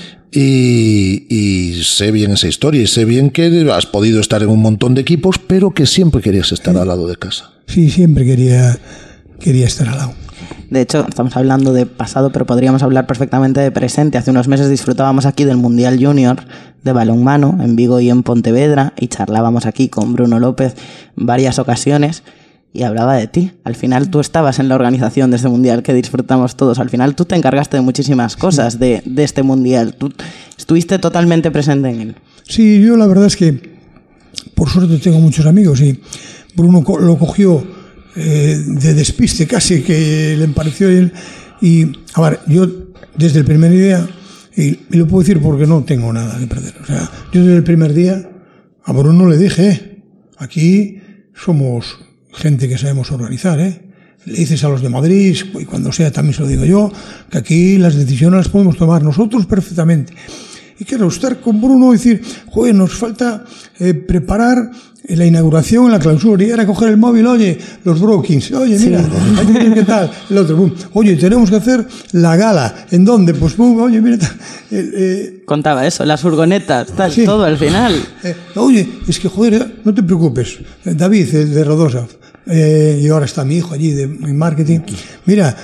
Y sé bien esa historia, y sé bien que has podido estar en un montón de equipos, pero que siempre querías estar al lado de casa. Sí, siempre quería estar al lado. De hecho, estamos hablando de pasado, pero podríamos hablar perfectamente de presente. Hace unos meses disfrutábamos aquí del Mundial Junior de balonmano en Vigo y en Pontevedra, y charlábamos aquí con Bruno López varias ocasiones, y hablaba de ti. Al final tú estabas en la organización de este Mundial que disfrutamos todos. Al final tú te encargaste de muchísimas cosas de este Mundial. Tú estuviste totalmente presente en él. Sí, yo la verdad es que por suerte tengo muchos amigos, y Bruno lo cogió de despiste casi, que le pareció él. Y a ver, yo desde el primer día, y lo puedo decir porque no tengo nada que perder, o sea, yo desde el primer día a Bruno le dije, aquí somos gente que sabemos organizar, le dices a los de Madrid, y cuando sea también se lo digo yo, que aquí las decisiones las podemos tomar nosotros perfectamente. Y claro, estar con Bruno y decir, joder, nos falta preparar la inauguración, la clausura, y era coger el móvil, oye, los Brookings, oye, mira, sí. ¿Qué tal? El otro, boom. Oye, tenemos que hacer la gala, ¿en dónde? Pues, boom, oye, mira. Contaba eso, las furgonetas, tal, sí. Todo al final. Oye, es que, joder, no te preocupes, David, el de Rodosa, y ahora está mi hijo allí de marketing, mira,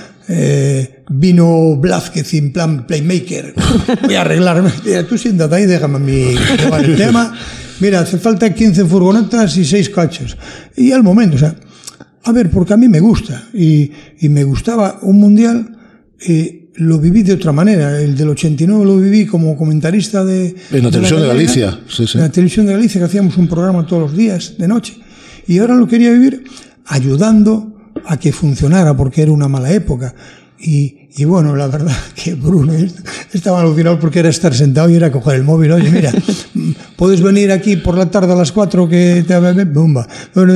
vino Blázquez en plan playmaker, voy a arreglarme, mira, tú siéntate ahí, déjame a mí llevar el tema. Mira, hace falta 15 furgonetas y 6 coches. Y al momento, o sea, a ver, porque a mí me gusta, y me gustaba un mundial, lo viví de otra manera. El del 89 lo viví como comentarista en la televisión de Galicia. Sí. En la televisión de Galicia, que hacíamos un programa todos los días, de noche. Y ahora lo quería vivir ayudando a que funcionara, porque era una mala época. Y bueno, la verdad que Bruno estaba alucinado, porque era estar sentado y era coger el móvil. Oye, mira, puedes venir aquí por la tarde a las 4 que te... Bomba.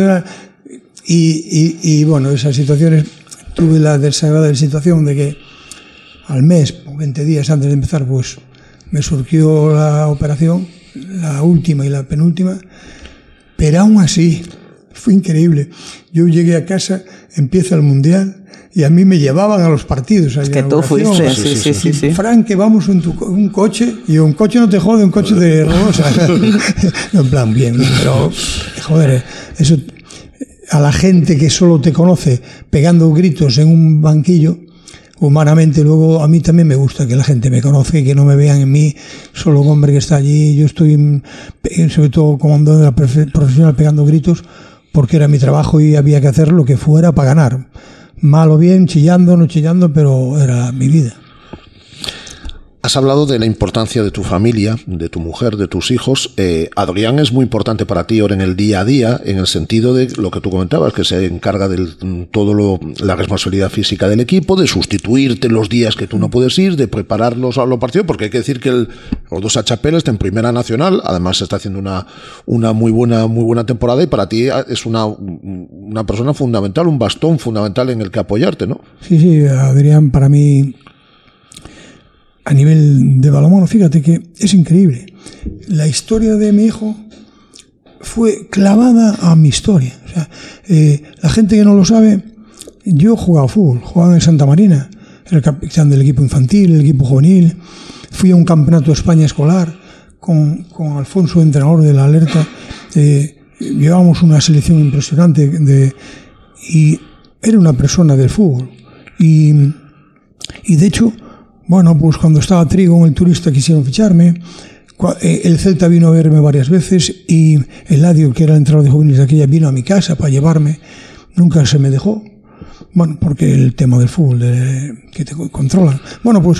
Y bueno, esas situaciones, tuve la desagradable situación de que al mes, 20 días antes de empezar, pues me surgió la operación, la última y la penúltima, pero aún así fue increíble. Yo llegué a casa, empieza el Mundial, y a mí me llevaban a los partidos. Es que tú fuiste, sí. Fran, que vamos en un coche, y un coche no te jode, un coche de rosa. No, en plan, bien, pero, joder, eso, a la gente que solo te conoce pegando gritos en un banquillo, humanamente, luego a mí también me gusta que la gente me conozca y que no me vean en mí solo un hombre que está allí. Yo estoy, sobre todo como andador profesional, pegando gritos, porque era mi trabajo y había que hacer lo que fuera para ganar. Mal o bien, chillando, no chillando, pero era mi vida. Has hablado de la importancia de tu familia, de tu mujer, de tus hijos. Adrián es muy importante para ti ahora en el día a día, en el sentido de lo que tú comentabas, que se encarga de la responsabilidad física del equipo, de sustituirte los días que tú no puedes ir, de prepararlos a los partidos, porque hay que decir que el Rodos Chapela está en Primera Nacional, además está haciendo una muy buena temporada, y para ti es una persona fundamental, un bastón fundamental en el que apoyarte, ¿no? Sí, Adrián para mí, a nivel de balonmano, fíjate que es increíble. La historia de mi hijo fue clavada a mi historia. O sea, la gente que no lo sabe, yo jugaba fútbol, jugaba en Santa Marina, era el capitán del equipo infantil, el equipo juvenil. Fui a un campeonato de España escolar con Alfonso, entrenador de la Alerta. Llevábamos una selección impresionante y era una persona del fútbol. Y de hecho, bueno, pues cuando estaba Trigo en el Turista quisieron ficharme. El Celta vino a verme varias veces y Eladio, que era el entrenador de juveniles de aquella, vino a mi casa para llevarme. Nunca se me dejó. Bueno, porque el tema del fútbol, que te controlan. Bueno, pues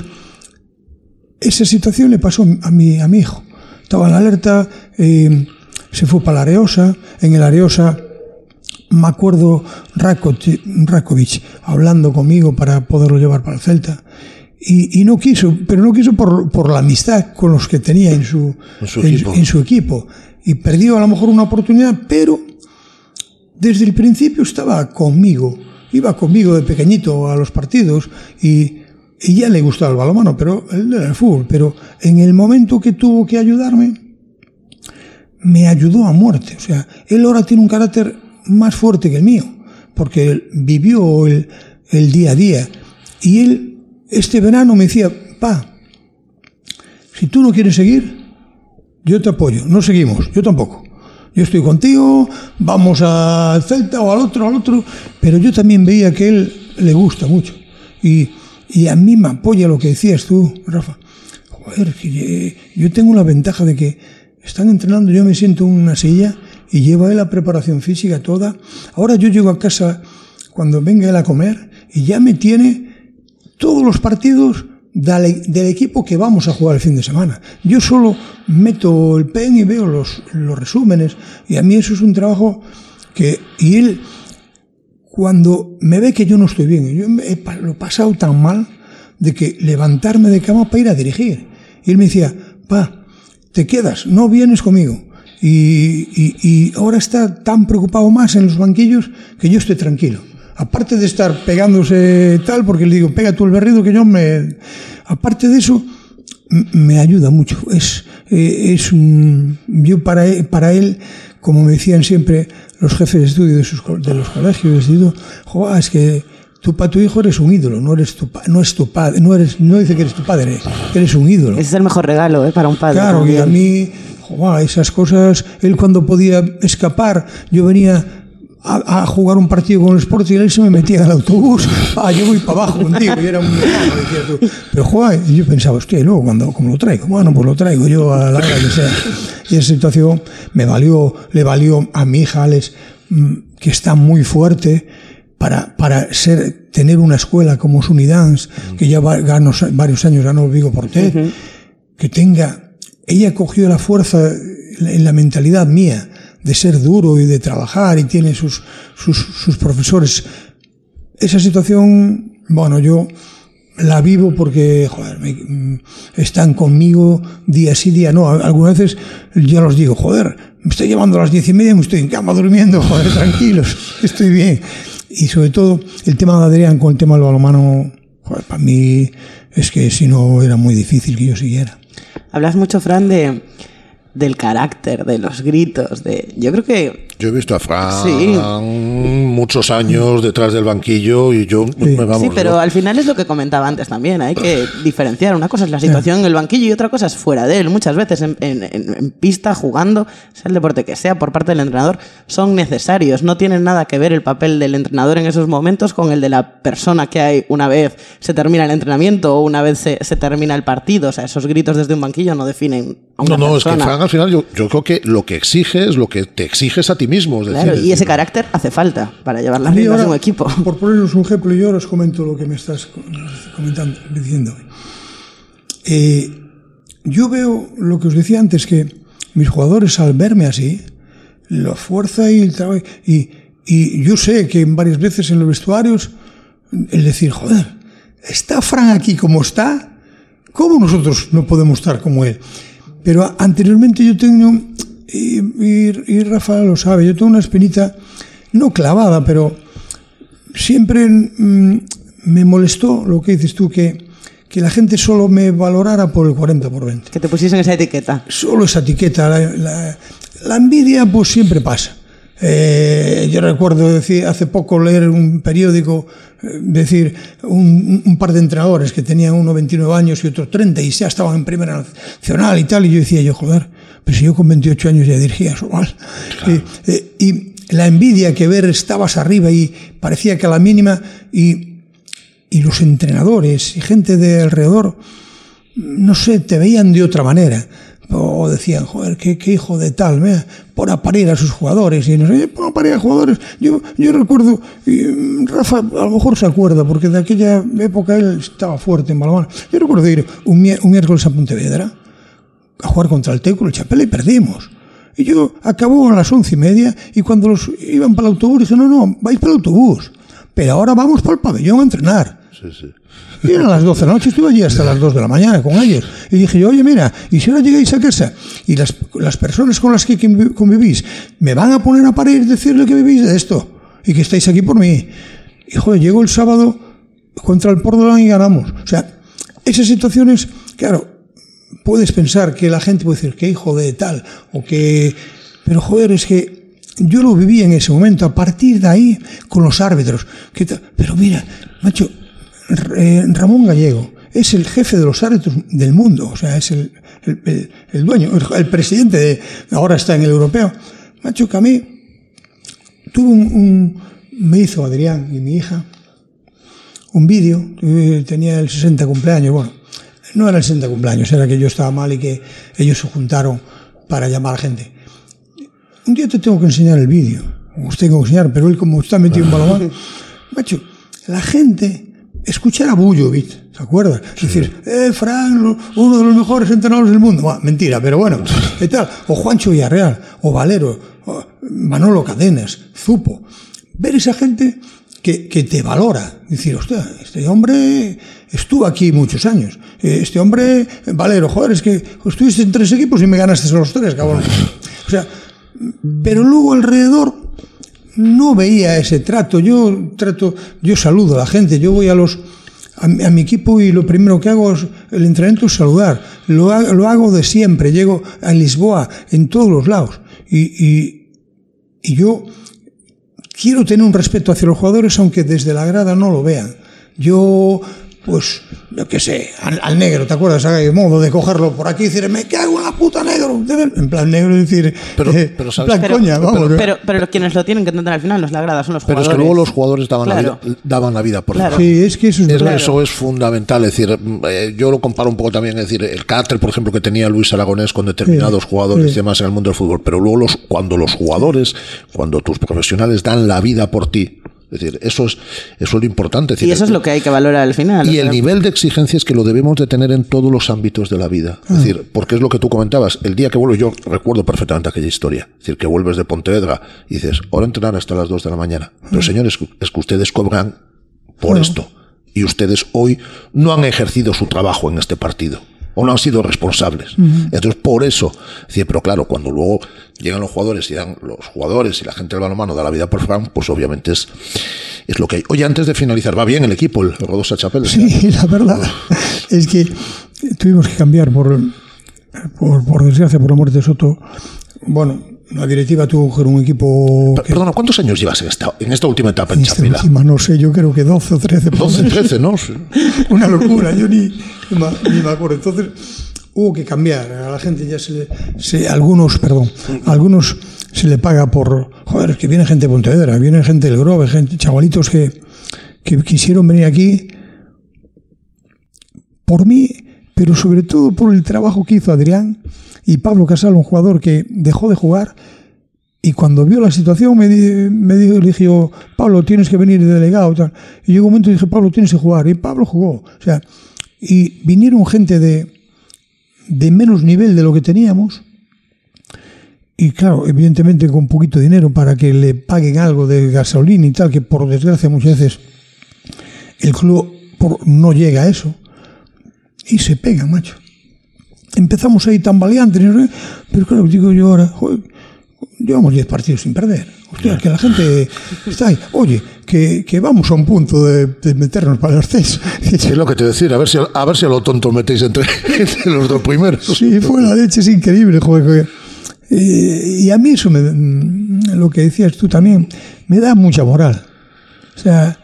esa situación le pasó a mi hijo. Estaba en la Alerta, se fue para la Areosa. En el Areosa me acuerdo Rakovic hablando conmigo para poderlo llevar para el Celta. Y no quiso, pero no quiso por la amistad con los que tenía en su equipo. Y perdió a lo mejor una oportunidad, pero desde el principio estaba conmigo. Iba conmigo de pequeñito a los partidos y ya le gustaba el balonmano, pero él era el fútbol. Pero en el momento que tuvo que ayudarme, me ayudó a muerte. O sea, él ahora tiene un carácter más fuerte que el mío, porque él vivió el día a día. Y él, este verano me decía: pa, si tú no quieres seguir, yo te apoyo. No seguimos, yo tampoco. Yo estoy contigo, vamos al Celta o al otro. Pero yo también veía que él le gusta mucho. Y a mí me apoya lo que decías tú, Rafa. Joder, que yo tengo la ventaja de que están entrenando, yo me siento en una silla y lleva él la preparación física toda. Ahora yo llego a casa cuando venga él a comer y ya me tiene todos los partidos del equipo que vamos a jugar el fin de semana. Yo solo meto el pen y veo los resúmenes, y a mí eso es un trabajo que... Y él, cuando me ve que yo no estoy bien, yo lo he pasado tan mal de que levantarme de cama para ir a dirigir, y él me decía: pa, te quedas, no vienes conmigo. Y ahora está tan preocupado más en los banquillos que yo estoy tranquilo. Aparte de estar pegándose tal, porque le digo: pega tú el berrido que yo me... Aparte de eso, me ayuda mucho. Yo para él, como me decían siempre los jefes de estudio de los colegios, les digo: joder, es que tú para tu hijo eres un ídolo, no es tu padre, no dice que eres tu padre, eres un ídolo. Ese es el mejor regalo, para un padre. Claro, también. Y a mí, joder, esas cosas, él cuando podía escapar, yo venía a jugar un partido con el Sporting y él se me metía en el autobús. Yo voy para abajo contigo. Y era un enano, decía tú. Pero joder, yo pensaba: hostia, y luego ¿cómo lo traigo? Bueno, pues lo traigo yo a la hora que sea. Y esa situación le valió a mi hija Alex, que está muy fuerte, para tener una escuela como Sunidance, que ya varios años ganó Vigo Portet, que tenga... Ella cogió la fuerza en la mentalidad mía de ser duro y de trabajar, y tiene sus profesores. Esa situación, bueno, yo la vivo porque, joder, están conmigo día sí, día no. Algunas veces ya los digo: joder, me estoy llevando a las 10:30 y me estoy en cama durmiendo, joder, tranquilos, estoy bien. Y sobre todo el tema de Adrián con el tema del balonmano, joder, para mí es que si no era muy difícil que yo siguiera. Hablas mucho, Fran, del carácter, de los gritos, yo creo que Yo he visto a Fran muchos años detrás del banquillo y yo sí, pero al final es lo que comentaba antes también. Hay que diferenciar. Una cosa es la situación en el banquillo y otra cosa es fuera de él. Muchas veces en pista, jugando, sea el deporte que sea, por parte del entrenador, son necesarios. No tienen nada que ver el papel del entrenador en esos momentos con el de la persona que hay una vez se termina el entrenamiento o una vez se termina el partido. O sea, esos gritos desde un banquillo no definen a una persona. Es que Fran al final yo creo que lo que exige es lo que te exiges a ti mismo. Es decir, y ese carácter hace falta para llevar las riendas de un equipo. Por poneros un ejemplo, yo ahora os comento lo que me estás comentando, diciendo. Yo veo lo que os decía antes, que mis jugadores al verme así, la fuerza y el trabajo, y yo sé que varias veces en los vestuarios, el decir, joder, está Fran aquí como está, ¿cómo nosotros no podemos estar como él? Pero anteriormente yo tengo, y Rafa lo sabe, yo tengo una espinita, no clavada, pero siempre me molestó lo que dices tú, que la gente solo me valorara por el 40 por 20. Que te pusiesen esa etiqueta. Solo esa etiqueta. La envidia pues siempre pasa. Yo recuerdo decir, hace poco leer un periódico, decir un par de entrenadores que tenían uno 29 años y otro 30 y ya estaban en Primera Nacional y tal, y yo decía joder, pero si yo con 28 años ya dirigía eso mal. Claro. Y la envidia que ver estabas arriba y parecía que a la mínima, y los entrenadores y gente de alrededor, no sé, te veían de otra manera. O decían, joder, qué hijo de tal, pon a parir a sus jugadores. Y no sé, pon a parir a jugadores. Yo recuerdo, y Rafa a lo mejor se acuerda, porque de aquella época él estaba fuerte en balonmano. Yo recuerdo ir un miércoles a Pontevedra a jugar contra el Teucro, el Chapela, y perdimos. Y yo acabó a las 11:30, y cuando los iban para el autobús, dije, no, vais para el autobús, pero ahora vamos para el pabellón a entrenar. Sí. Y eran las 12 de la noche, estuve allí hasta las 2 de la mañana con ellos. Y dije yo, oye, mira, y si ahora llegáis a casa y las personas con las que convivís me van a poner a parir decirle que vivís de esto y que estáis aquí por mí. Y joder, llegó el sábado contra el Portland y ganamos. O sea, esas situaciones, claro, puedes pensar que la gente puede decir que hijo de tal, o que... Pero joder, es que yo lo viví en ese momento, a partir de ahí, con los árbitros. Pero mira, macho, Ramón Gallego es el jefe de los árbitros del mundo, o sea, es el dueño, el presidente ahora está en el europeo. Macho, que a mí me hizo Adrián y mi hija un vídeo, tenía el 60 cumpleaños, bueno, no era el 60 cumpleaños, era que yo estaba mal y que ellos se juntaron para llamar a gente. Un día te tengo que enseñar el vídeo, os tengo que enseñar, pero él como está metido en balonmano, macho, la gente... Escuchar a Bujovic, ¿se acuerdan? Es decir, Fran, uno de los mejores entrenadores del mundo. Mentira, pero bueno, ¿qué tal? O Juancho Villarreal, o Valero, o Manolo Cadenas, Zupo. Ver esa gente que te valora. Decir, hostia, este hombre estuvo aquí muchos años. Este hombre, Valero, joder, es que estuviste en 3 equipos y me ganaste los 3, cabrón. O sea, pero luego alrededor... No veía ese trato. Yo saludo a la gente. Yo voy a mi equipo y lo primero que hago es el entrenamiento es saludar. Lo hago de siempre. Llego a Lisboa, en todos los lados. Y yo quiero tener un respeto hacia los jugadores, aunque desde la grada no lo vean. Yo, pues, yo qué sé, al negro, ¿te acuerdas? Hay modo de cogerlo por aquí y decir, me cago en la puta negro. En plan negro, decir, pero coña, vamos. Pero quienes lo tienen que entender al final no es la grada, son los jugadores. Pero es que luego los jugadores daban la vida por él. Sí, es que eso es fundamental. Es decir, yo lo comparo un poco también, es decir, el carácter, por ejemplo, que tenía Luis Aragonés con determinados jugadores y demás en el mundo del fútbol. Pero luego cuando tus profesionales dan la vida por ti, es decir, eso es lo importante. Es decir, y eso es lo que hay que valorar al final. Y el nivel de exigencia es que lo debemos de tener en todos los ámbitos de la vida. Es decir, porque es lo que tú comentabas. El día que vuelvo, yo recuerdo perfectamente aquella historia. Es decir, que vuelves de Pontevedra y dices, ahora entrenar hasta las 2 de la mañana. Pero señores, es que ustedes cobran por esto. Y ustedes hoy no han ejercido su trabajo en este partido. O no han sido responsables. Entonces, por eso, pero claro, cuando luego llegan los jugadores y la gente del balonmano da la vida por Fran, pues obviamente es lo que hay. Oye, antes de finalizar, ¿va bien el equipo, el Rodosa Chapela? Sí, la verdad es que tuvimos que cambiar por desgracia, por la muerte de Soto. Bueno, la directiva tuvo que coger un equipo... Perdona, ¿cuántos años llevas en esta última etapa en Chapela? No sé, yo creo que 12 o 13. 12, 13, ¿no? Sí. Una locura, yo ni me acuerdo. Entonces hubo que cambiar. A la gente ya algunos se le paga por... Joder, es que viene gente de Pontevedra, viene gente del Grove, chavalitos que quisieron venir aquí por mí, pero sobre todo por el trabajo que hizo Adrián y Pablo Casal, un jugador que dejó de jugar, y cuando vio la situación me dijo, Pablo, tienes que venir de delegado. Tal. Y llegó un momento y dije, Pablo, tienes que jugar. Y Pablo jugó. O sea, y vinieron gente de menos nivel de lo que teníamos, y claro, evidentemente con poquito dinero para que le paguen algo de gasolina y tal, que por desgracia muchas veces el club no llega a eso, y se pega, macho. Empezamos ahí tambaleantes, pero claro, digo yo ahora, joder, llevamos 10 partidos sin perder. Hostia, que la gente está ahí. Oye, que vamos a un punto de meternos para el ascenso. Es lo que te decía, a ver si a lo tonto metéis entre los dos primeros. Sí, fue la leche, es increíble, joder. Y a mí eso, lo que decías tú también, me da mucha moral. O sea,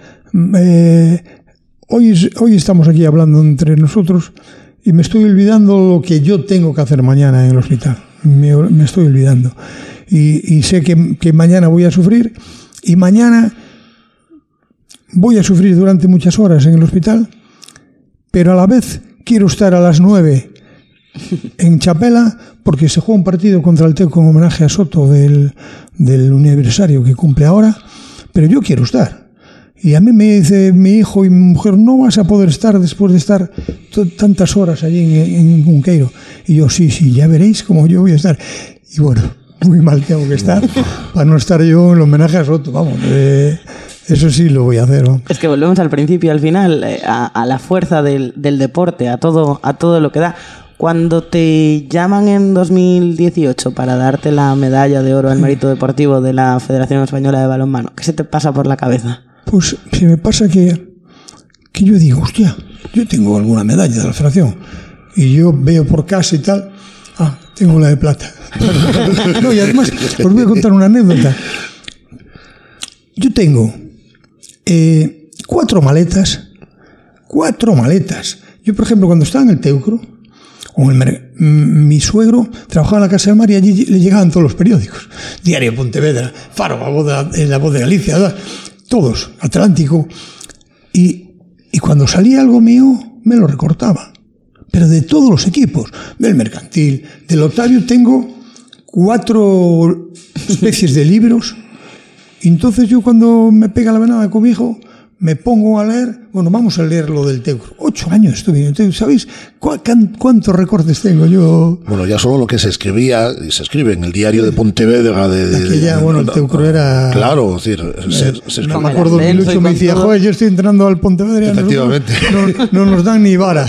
hoy estamos aquí hablando entre nosotros y me estoy olvidando lo que yo tengo que hacer mañana en el hospital. Me estoy olvidando. Y sé que mañana voy a sufrir, y mañana voy a sufrir durante muchas horas en el hospital, pero a la vez quiero estar a las 9 en Chapela porque se juega un partido contra el Teuco en homenaje a Soto del aniversario que cumple ahora, pero yo quiero estar. Y a mí me dice mi hijo y mi mujer, no vas a poder estar después de estar tantas horas allí en Cunqueiro. Y yo, sí, ya veréis cómo yo voy a estar. Y bueno, muy mal tengo que estar para no estar yo en el homenaje a Soto, vamos. Eso sí lo voy a hacer, ¿no? Es que volvemos al principio, al final, a la fuerza del deporte, a todo lo que da. Cuando te llaman en 2018 para darte la medalla de oro al mérito deportivo de la Federación Española de Balonmano, ¿qué se te pasa por la cabeza? Pues se me pasa que yo digo, hostia, yo tengo alguna medalla de la Federación, y yo veo por casa y tal, tengo la de plata. No, y además os voy a contar una anécdota. Yo tengo 4 maletas. Yo, por ejemplo, cuando estaba en el Teucro, mi suegro trabajaba en la Casa del Mar y allí le llegaban todos los periódicos. Diario Pontevedra, Faro, La Voz de Galicia, todos, Atlántico. Y cuando salía algo mío, me lo recortaba. Pero de todos los equipos, del Mercantil, del Octavio, tengo 4 especies de libros. Y entonces yo, cuando me pega la venada con mi hijo, me pongo a leer. Bueno, vamos a leer lo del Teucro. 8 años estuve en el Teucro. ¿Sabéis cuántos recortes tengo yo? Bueno, ya solo lo que se escribía, y se escribe en el diario de Pontevedra. El Teucro era... Claro, es decir... no me acuerdo, Lucho me decía, joder, yo estoy entrando al Pontevedra. Efectivamente. No nos dan ni vara.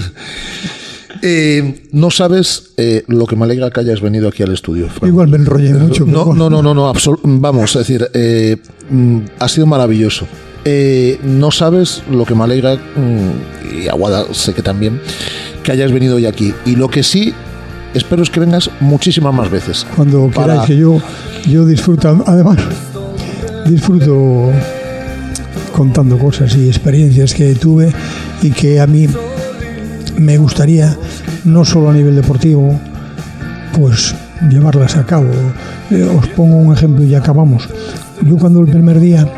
No sabes lo que me alegra que hayas venido aquí al estudio, Fran. Igual me enrollé mucho. No, vamos, es decir, ha sido maravilloso. No sabes lo que me alegra, y Aguada sé que también, que hayas venido hoy aquí. Y lo que sí espero es que vengas muchísimas más veces. Cuando queráis, que yo disfruto, además, disfruto contando cosas y experiencias que tuve y que a mí me gustaría, no solo a nivel deportivo, pues llevarlas a cabo. Os pongo un ejemplo y acabamos. Yo cuando el primer día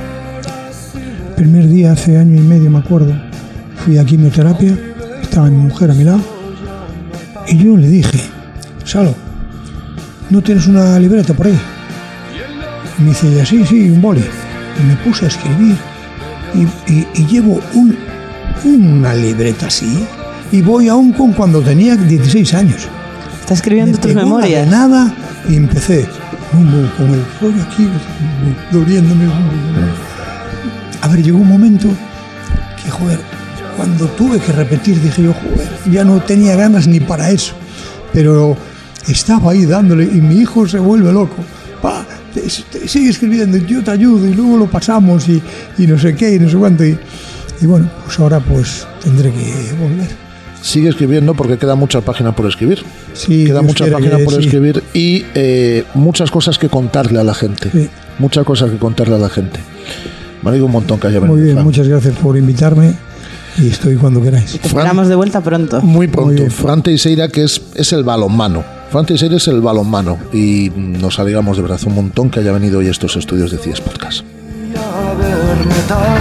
hace año y medio, me acuerdo, fui a quimioterapia, estaba mi mujer a mi lado, y yo le dije, Salo, ¿no tienes una libreta por ahí? Y me dice ella, sí, un boli. Y me puse a escribir, y llevo una libreta así, y voy aún con cuando tenía 16 años. ¿Está escribiendo tus memorias? De nada, y empecé con el rollo aquí, doliéndome. A ver, llegó un momento que, joder, cuando tuve que repetir, dije yo, joder, ya no tenía ganas ni para eso. Pero estaba ahí dándole, y mi hijo se vuelve loco. Sigue escribiendo, yo te ayudo, y luego lo pasamos, y no sé qué, y no sé cuánto. Y bueno, pues ahora pues tendré que volver. Sigue escribiendo porque queda mucha página por escribir. Sí, queda Dios mucha quiera página que por sí. escribir y muchas cosas que contarle a la gente. Sí. Muchas cosas que contarle a la gente. Me alegro un montón que haya venido. Muy bien, Fran. muchas gracias por invitarme y estoy cuando queráis. Te esperamos de vuelta pronto. Muy pronto. Muy bien. Fran Teixeira, que es el balonmano. Fran Teixeira es el balonmano y nos alegramos de verdad un montón que haya venido hoy a estos estudios de CIES Podcast. A ver metal.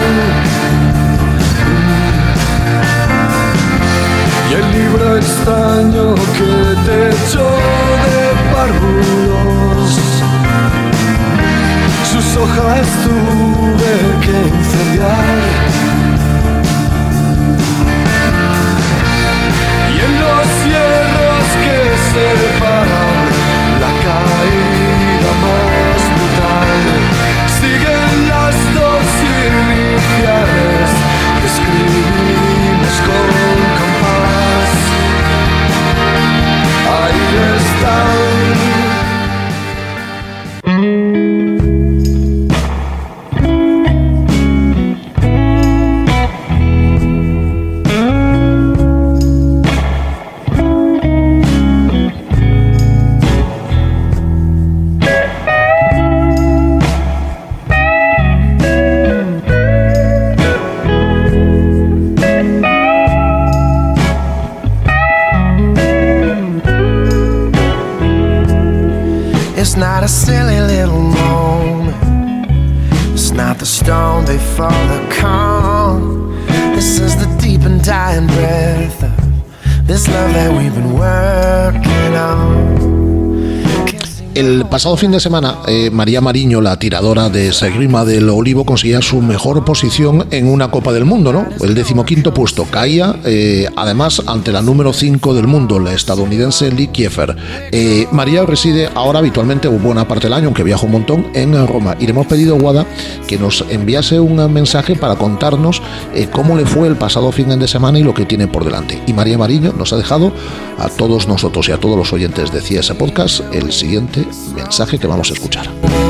Y el libro extraño que te echó de párvulos, sus hojas tuve que incendiar. Y en los hierros que separan la caída más brutal, siguen las dos iniciales que escribimos con compás. Ahí están. It's not a silly little moment. It's not the stone before the calm. This is the deep and dying breath of this love that we've been working on. El pasado fin de semana, María Mariño, la tiradora de esgrima del Olivo, conseguía su mejor posición en una Copa del Mundo, ¿no? El 15º puesto. Caía, además, ante la número 5 del mundo, la estadounidense Lee Kiefer. María reside ahora habitualmente buena parte del año, aunque viaja un montón, en Roma. Y le hemos pedido a Guada que nos enviase un mensaje para contarnos cómo le fue el pasado fin de semana y lo que tiene por delante. Y María Mariño nos ha dejado a todos nosotros y a todos los oyentes de CIES Podcast el siguiente mensaje que vamos a escuchar.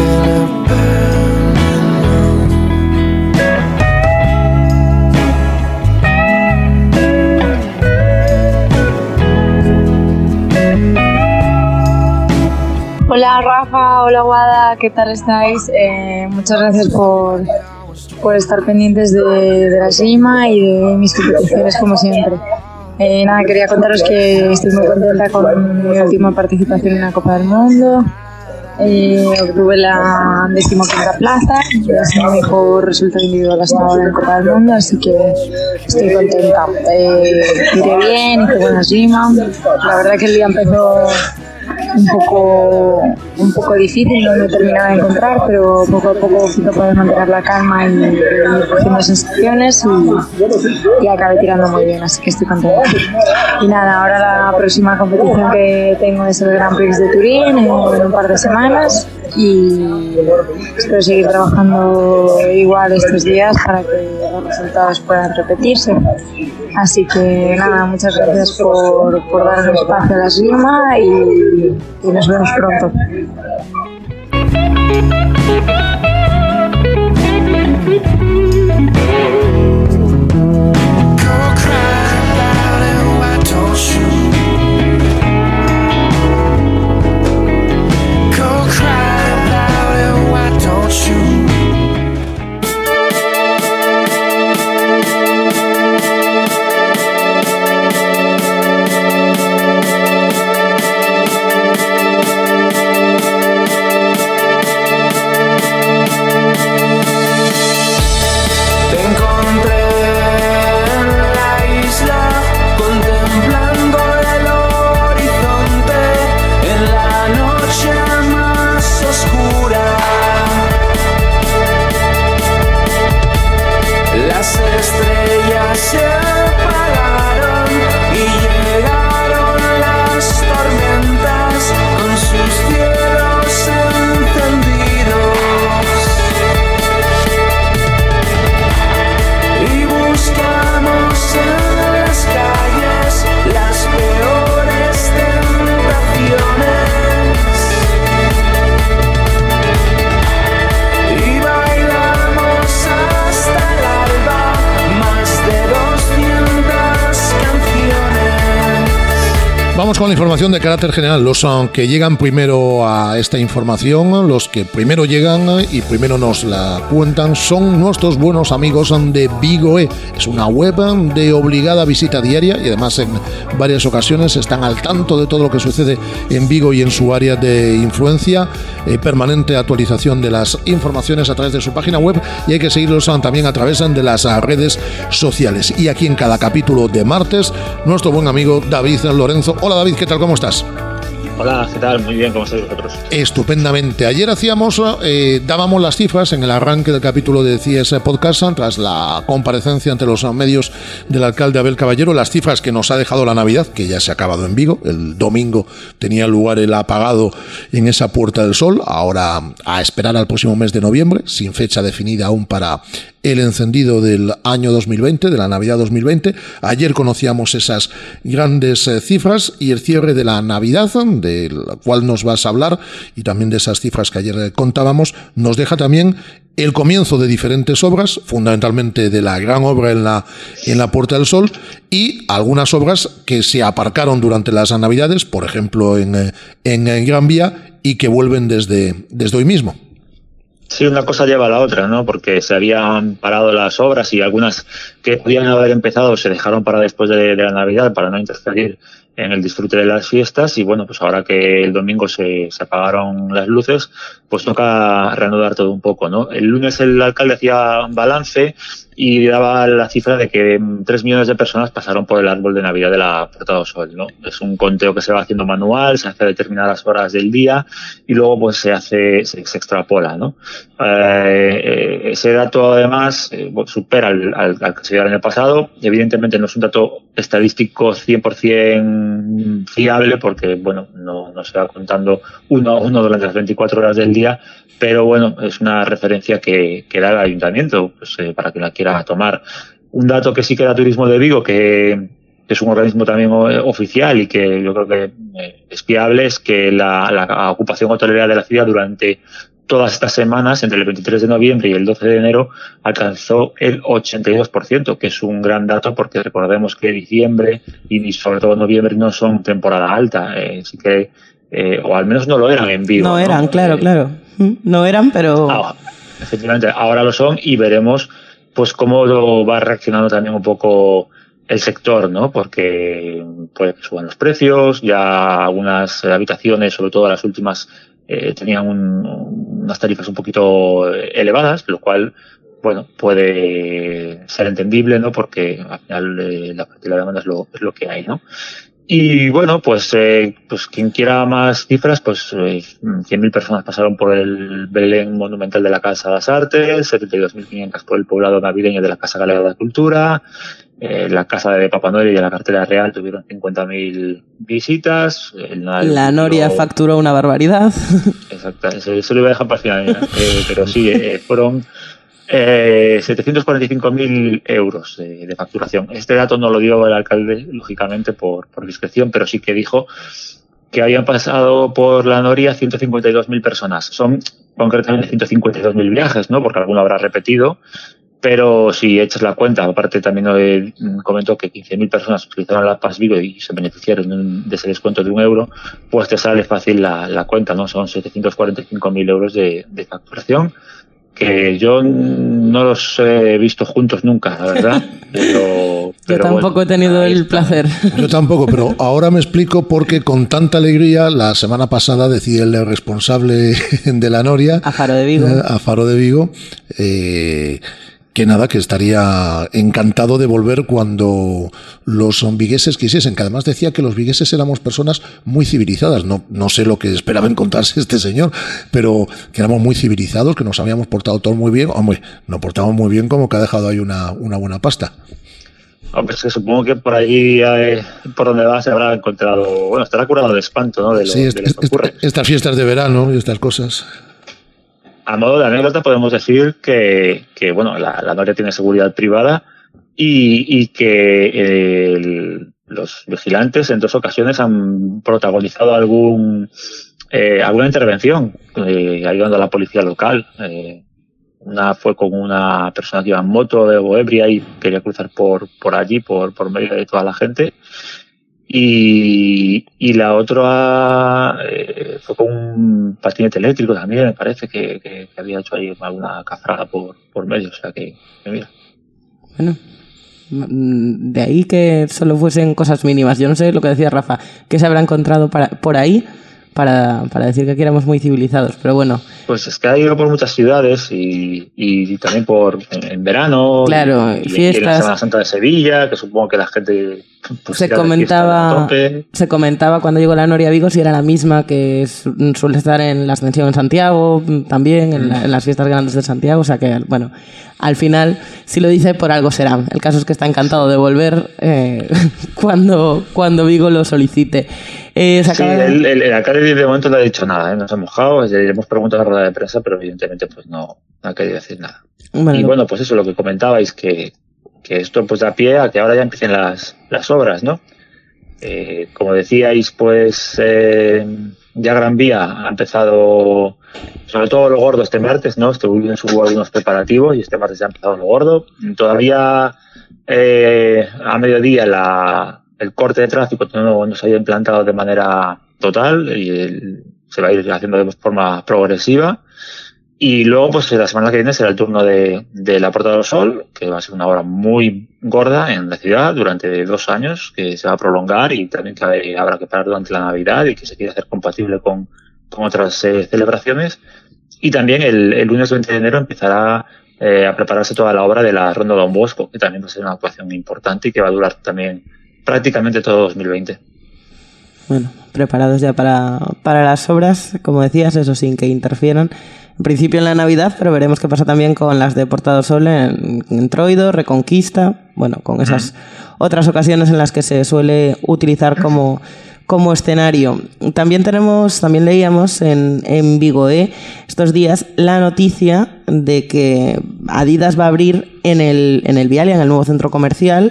Hola Rafa, hola Guada, ¿qué tal estáis? Muchas gracias por estar pendientes de la esgrima y de mis competiciones como siempre. Nada, quería contaros que estoy muy contenta con mi última participación en la Copa del Mundo. Obtuve la 15ª plaza, es mi mejor resultado individual hasta ahora en Copa del Mundo, así que estoy contenta. Tiré bien, hice buena esgrima. La verdad que el día empezó un poco difícil, no me terminaba de encontrar, pero poco a poco fui capaz de mantener la calma y ir cogiendo sensaciones y acabé tirando muy bien, así que estoy contenta. Y nada, ahora la próxima competición que tengo es el Grand Prix de Turín en un par de semanas y espero seguir trabajando igual estos días para que los resultados puedan repetirse. Así que nada, muchas gracias por darme espacio a la esgrima y nos vemos pronto. Te Vamos con la información de carácter general. Los que llegan primero a esta información, los que primero llegan y primero nos la cuentan, son nuestros buenos amigos de Vigoe. Es una web de obligada visita diaria y además en varias ocasiones están al tanto de todo lo que sucede en Vigo y en su área de influencia. Permanente actualización de las informaciones a través de su página web, y hay que seguirlos también a través de las redes sociales. Y aquí en cada capítulo de martes, nuestro buen amigo David Lorenzo. Hola David, ¿qué tal? ¿Cómo estás? Hola, ¿qué tal? Muy bien, ¿cómo estáis vosotros? Estupendamente. Ayer dábamos las cifras en el arranque del capítulo de CIES Podcast, tras la comparecencia ante los medios del alcalde Abel Caballero, las cifras que nos ha dejado la Navidad, que ya se ha acabado en Vigo. El domingo tenía lugar el apagado en esa Puerta del Sol, ahora a esperar al próximo mes de noviembre, sin fecha definida aún para el encendido del año 2020, de la Navidad 2020. Ayer conocíamos esas grandes cifras y el cierre de la Navidad, de la cual nos vas a hablar, y también de esas cifras que ayer contábamos, nos deja también el comienzo de diferentes obras, fundamentalmente de la gran obra en la Puerta del Sol, y algunas obras que se aparcaron durante las Navidades, por ejemplo en Gran Vía, y que vuelven desde hoy mismo. Sí, una cosa lleva a la otra, ¿no? Porque se habían parado las obras y algunas que podían haber empezado se dejaron para después de la Navidad para no interferir en el disfrute de las fiestas. Y bueno, pues ahora que el domingo se apagaron las luces, pues toca reanudar todo un poco, ¿no? El lunes el alcalde hacía un balance y daba la cifra de que 3 millones de personas pasaron por el árbol de Navidad de la Puerta del Sol, ¿no? Es un conteo que se va haciendo manual, se hace a determinadas horas del día y luego pues se extrapola, ¿no? Ese dato además supera al que se dio el año pasado. Evidentemente no es un dato estadístico 100% fiable porque, bueno, no se va contando uno a uno durante las 24 horas del día, pero bueno, es una referencia que da el ayuntamiento, pues, para que la quiera tomar. Un dato que sí que da Turismo de Vigo, que es un organismo también oficial y que yo creo que es fiable, es que la ocupación hotelera de la ciudad durante todas estas semanas, entre el 23 de noviembre y el 12 de enero, alcanzó el 82%, que es un gran dato porque recordemos que diciembre y sobre todo noviembre no son temporada alta, así que o al menos no lo eran en Vigo. No eran, claro. No eran, pero... Efectivamente, ahora lo son y veremos pues cómo va reaccionando también un poco el sector, ¿no? Porque puede que suban los precios, ya algunas habitaciones, sobre todo las últimas, tenían unas tarifas un poquito elevadas, lo cual, bueno, puede ser entendible, ¿no? Porque al final la oferta y la demanda es lo que hay, ¿no? Y bueno, pues quien quiera más cifras, pues 100.000 personas pasaron por el Belén Monumental de la Casa de las Artes, 72.500 por el poblado navideño de la Casa Galega de la Cultura, la Casa de Papá Noel y de la Cartera Real tuvieron 50.000 visitas. La Noria facturó una barbaridad. Exacto, eso lo iba a dejar para el final, pero sí, fueron 745.000 euros de facturación. Este dato no lo dio el alcalde, lógicamente, por discreción, pero sí que dijo que habían pasado por la Noria 152.000 personas. Son concretamente 152.000 viajes, ¿no? Porque alguno habrá repetido, pero si echas la cuenta, aparte también comentó que 15.000 personas utilizaron la Pass Vigo y se beneficiaron de ese descuento de €1, pues te sale fácil la cuenta, ¿no? Son 745.000 euros de facturación, que yo no los he visto juntos nunca, la verdad. Pero yo tampoco bueno, he tenido el placer. Yo tampoco, pero ahora me explico porque con tanta alegría la semana pasada decía el responsable de la Noria, a Faro de Vigo, que nada, que estaría encantado de volver cuando los vigueses quisiesen, que además decía que los vigueses éramos personas muy civilizadas. No sé lo que esperaba encontrarse este señor, pero que éramos muy civilizados, que nos habíamos portado todos muy bien. Hombre, nos portamos muy bien como que ha dejado ahí una buena pasta. Hombre, es que supongo que por ahí, por donde va, se habrá encontrado, bueno, estará curado de espanto, ¿no? De lo que ocurre. Estas fiestas de verano y estas cosas. A modo de anécdota podemos decir que bueno, la Noria tiene seguridad privada y que los vigilantes en 2 ocasiones han protagonizado alguna intervención ayudando a la policía local. Una fue con una persona que iba en moto o ebria y quería cruzar por allí, por medio de toda la gente. Y la otra fue con un patinete eléctrico también, me parece que había hecho ahí alguna cafrada por medio, o sea que mira. Bueno, de ahí que solo fuesen cosas mínimas. Yo no sé lo que decía Rafa, que se habrá encontrado por ahí para decir que aquí éramos muy civilizados, pero bueno. Pues es que ha ido por muchas ciudades y también en verano. Claro, y fiestas. en la Semana Santa de Sevilla, que supongo que la gente... Pues se comentaba cuando llegó la Noria a Vigo si era la misma que suele estar en la Ascensión en Santiago, también en las fiestas grandes de Santiago, o sea que, bueno, al final, si lo dice, por algo será. El caso es que está encantado de volver cuando Vigo lo solicite. El alcalde de momento no ha dicho nada, no se ha mojado, le hemos preguntado en la rueda de prensa, pero evidentemente pues no ha querido decir nada. Bueno, pues eso, lo que comentabais, que esto pues da pie a que ahora ya empiecen las obras, ¿no? Como decíais, pues ya Gran Vía ha empezado, sobre todo lo gordo este martes, ¿no? Este lunes hubo algunos preparativos y este martes ya ha empezado lo gordo. Todavía a mediodía el corte de tráfico no se ha implantado de manera total y se va a ir haciendo de forma progresiva. Y luego, pues la semana que viene será el turno de la Puerta del Sol, que va a ser una obra muy gorda en la ciudad durante 2 años, que se va a prolongar y también que habrá que parar durante la Navidad y que se quiere hacer compatible con otras celebraciones. Y también el lunes 20 de enero empezará a prepararse toda la obra de la Ronda Don Bosco, que también va a ser una actuación importante y que va a durar también prácticamente todo 2020. Bueno, preparados ya para las obras, como decías, eso sin que interfieran. En principio en la Navidad, pero veremos qué pasa también con las de Puerta del Sol en Troido, Reconquista, bueno, con esas otras ocasiones en las que se suele utilizar como escenario. También leíamos en Vigoé estos días la noticia de que Adidas va a abrir en el Vialia, en el nuevo centro comercial,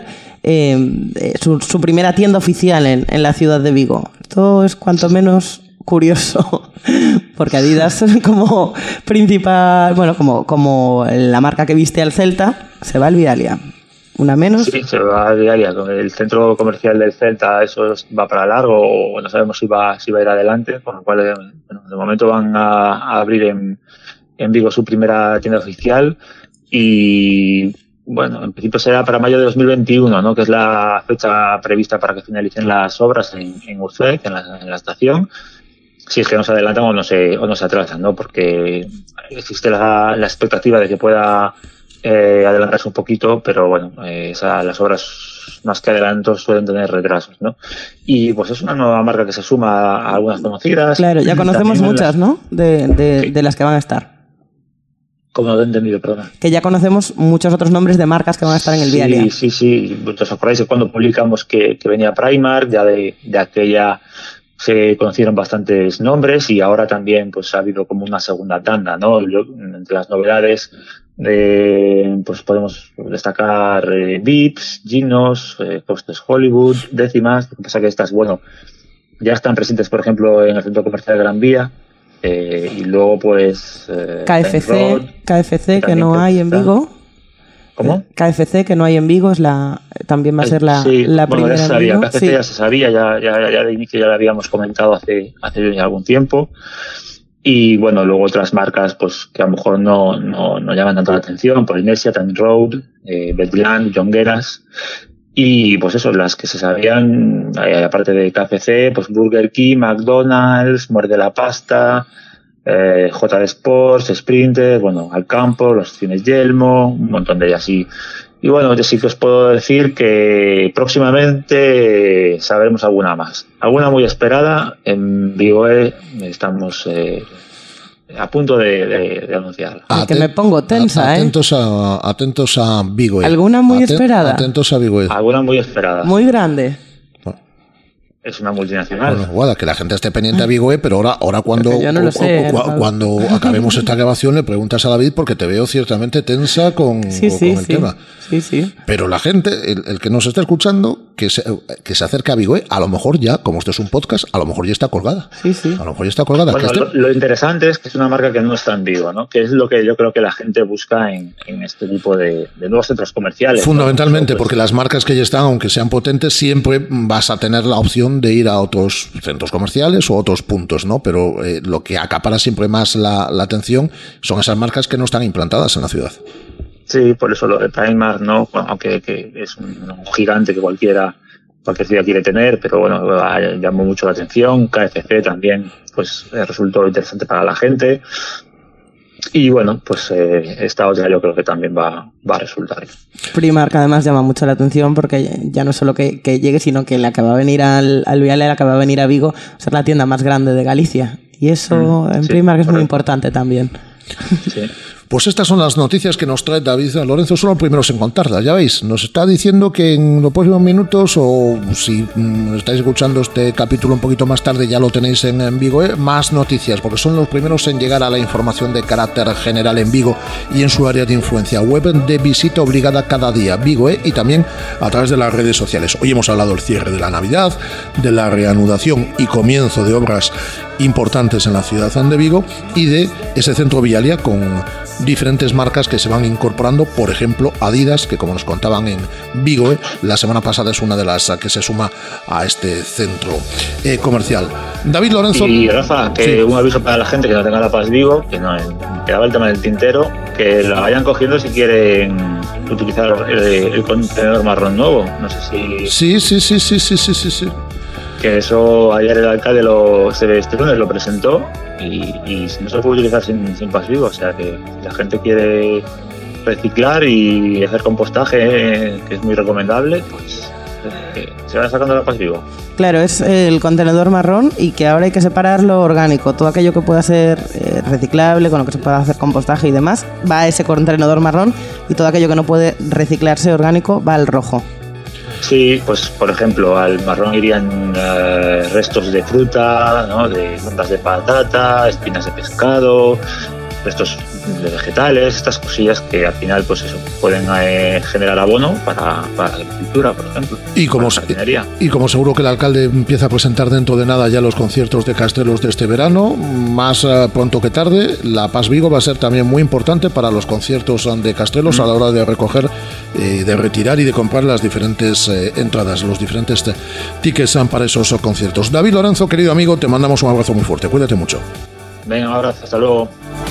su primera tienda oficial en la ciudad de Vigo. Esto es cuanto menos curioso, porque Adidas como principal, bueno, como la marca que viste al Celta, se va al Vialia. ¿Una menos? Sí, se va al Vialia. El centro comercial del Celta, eso va para largo, o no sabemos si va a ir adelante, con lo cual, bueno, de momento van a abrir en Vigo su primera tienda oficial y, bueno, en principio será para mayo de 2021, ¿no? Que es la fecha prevista para que finalicen las obras en Urfec, en la estación. Si es que no se adelantan o no se atrasan, ¿no? Porque existe la expectativa de que pueda adelantarse un poquito, pero bueno, las obras más que adelantos suelen tener retrasos, ¿no? Y pues es una nueva marca que se suma a algunas conocidas. Claro, ya conocemos muchas, ¿no? De las que van a estar. Como no he entendido, perdón. Que ya conocemos muchos otros nombres de marcas que van a estar en el Vialia. Sí. ¿Os acordáis de cuando publicamos que venía Primark? Ya de aquella se conocieron bastantes nombres y ahora también pues ha habido como una segunda tanda, ¿no? Entre las novedades pues podemos destacar Vips, Ginos, Costes Hollywood, Décimas. Lo que pasa que estas, bueno, ya están presentes, por ejemplo, en el centro comercial de Gran Vía. Y luego pues KFC que no hay en Vigo. ¿Cómo? KFC que no hay en Vigo también va a ser la primera. Ya se sabía, en Vigo. KFC ya se sabía, ya de inicio ya lo habíamos comentado hace algún tiempo. Y bueno, luego otras marcas pues que a lo mejor no llaman tanto la atención, Polinesia, Time Road, Bedland, Jongueras. Y pues eso, las que se sabían, aparte de KFC, pues Burger King, McDonald's, Muerde la Pasta, JD Sports, Sprinter, bueno, Alcampo, los cines Yelmo, un montón de ellas. Y bueno, yo sí que os puedo decir que próximamente sabremos alguna más. Alguna muy esperada. En Vigoé estamos a punto de anunciarla. Que me pongo tensa, atentos a Vigoé. ¿Alguna muy esperada? Atentos a Vigoé. Alguna muy esperada. Muy grande. es una multinacional. Bueno, Guada, que la gente esté pendiente a Vigo, pero ahora cuando, cuando acabemos esta grabación le preguntas a David porque te veo ciertamente tensa con el tema. Sí. Pero la gente, el que nos está escuchando, que se acerque a Vigo, a lo mejor ya, como esto es un podcast, a lo mejor ya está colgada. Sí. A lo mejor ya está colgada. Bueno, lo interesante es que es una marca que no está en Vigo, ¿no? Que es lo que yo creo que la gente busca en este tipo de nuevos centros comerciales. Fundamentalmente, ¿no? Porque las marcas que ya están, aunque sean potentes, siempre vas a tener la opción de ir a otros centros comerciales o otros puntos, ¿no? Pero lo que acapara siempre más la atención son esas marcas que no están implantadas en la ciudad. Sí, por eso lo de Primark, ¿no? Bueno, aunque es un gigante que cualquier ciudad quiere tener, pero bueno, llamó mucho la atención. KFC también, pues resultó interesante para la gente. Y bueno, pues esta otra yo creo que también va a resultar. Primark además llama mucho la atención porque ya no solo que llegue, sino que la que va a venir al Viale, la que va a venir a Vigo, va a ser la tienda más grande de Galicia. Y eso en Primark es muy importante también. Sí. Pues estas son las noticias que nos trae David Lorenzo, son los primeros en contarlas, ya veis, nos está diciendo que en los próximos minutos, o si estáis escuchando este capítulo un poquito más tarde, ya lo tenéis en Vigo, más noticias, porque son los primeros en llegar a la información de carácter general en Vigo y en su área de influencia, web de visita obligada cada día, Vigo, y también a través de las redes sociales. Hoy hemos hablado del cierre de la Navidad, de la reanudación y comienzo de obras importantes en la ciudad de Vigo y de ese centro Vialia con diferentes marcas que se van incorporando, por ejemplo Adidas, que como nos contaban en Vigo, la semana pasada es una de las que se suma a este centro comercial. David Lorenzo. Y Rafa, que un aviso para la gente que no tenga la Pas Vigo, que no quedaba el tema del tintero, que la vayan cogiendo si quieren utilizar el contenedor marrón nuevo. No sé si... Sí. Que eso ayer el alcalde este lunes lo presentó y no se puede utilizar sin Pas Vigo, o sea que si la gente quiere reciclar y hacer compostaje, que es muy recomendable, pues que se van sacando la Pas Vigo. Claro, es el contenedor marrón y que ahora hay que separar lo orgánico, todo aquello que pueda ser reciclable, con lo que se pueda hacer compostaje y demás, va a ese contenedor marrón y todo aquello que no puede reciclarse orgánico va al rojo. Sí, pues por ejemplo, al marrón irían restos de fruta, ¿no? De rondas de patata, espinas de pescado, restos de vegetales, estas cosillas que al final pues eso pueden generar abono para la agricultura, por ejemplo. Y como seguro que el alcalde empieza a presentar dentro de nada ya los conciertos de Castelos de este verano, más pronto que tarde, la Pas Vigo va a ser también muy importante para los conciertos de Castelos a la hora de recoger, de retirar y de comprar las diferentes entradas, los diferentes tickets para esos conciertos. David Lorenzo, querido amigo, te mandamos un abrazo muy fuerte, cuídate mucho. Venga, un abrazo, hasta luego.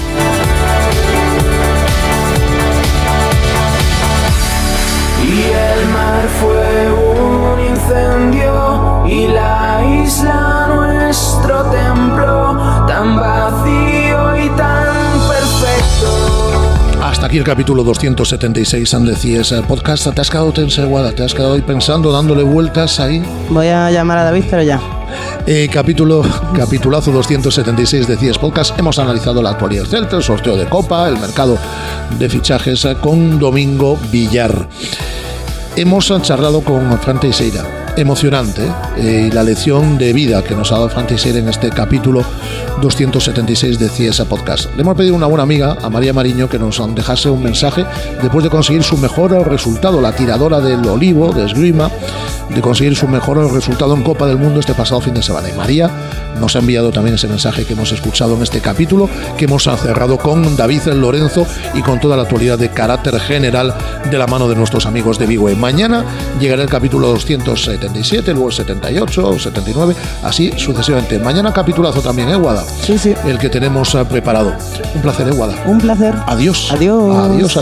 Y el mar fue un incendio y la isla nuestro templo, tan vacío y tan perfecto. Hasta aquí el capítulo 276 de CIES Podcast. ¿Te has quedado tensa, Guada? ¿Te has quedado ahí pensando, dándole vueltas ahí? Voy a llamar a David, pero ya. Capitulazo 276 de CIES Podcast. Hemos analizado la actualidad del Celta, el sorteo de Copa, el mercado de fichajes con Domingo Villar. Hemos charlado con Fran Teixeira, emocionante, y la lección de vida que nos ha dado Fran Teixeira en este capítulo 276 de CIES Podcast. Le hemos pedido a una buena amiga, a María Mariño, que nos dejase un mensaje después de conseguir su mejor resultado, la tiradora del olivo, de esgrima, de conseguir su mejor resultado en Copa del Mundo este pasado fin de semana. Y María nos ha enviado también ese mensaje que hemos escuchado en este capítulo, que hemos cerrado con David Lorenzo y con toda la actualidad de carácter general de la mano de nuestros amigos de Vigo. Mañana llegará el capítulo 277, luego el 78 o 79, así sucesivamente. Mañana capitulazo también, Guada. Sí. El que tenemos preparado. Un placer, Guada. Un placer. Adiós. Adiós.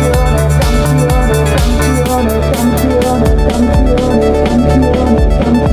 Adiós.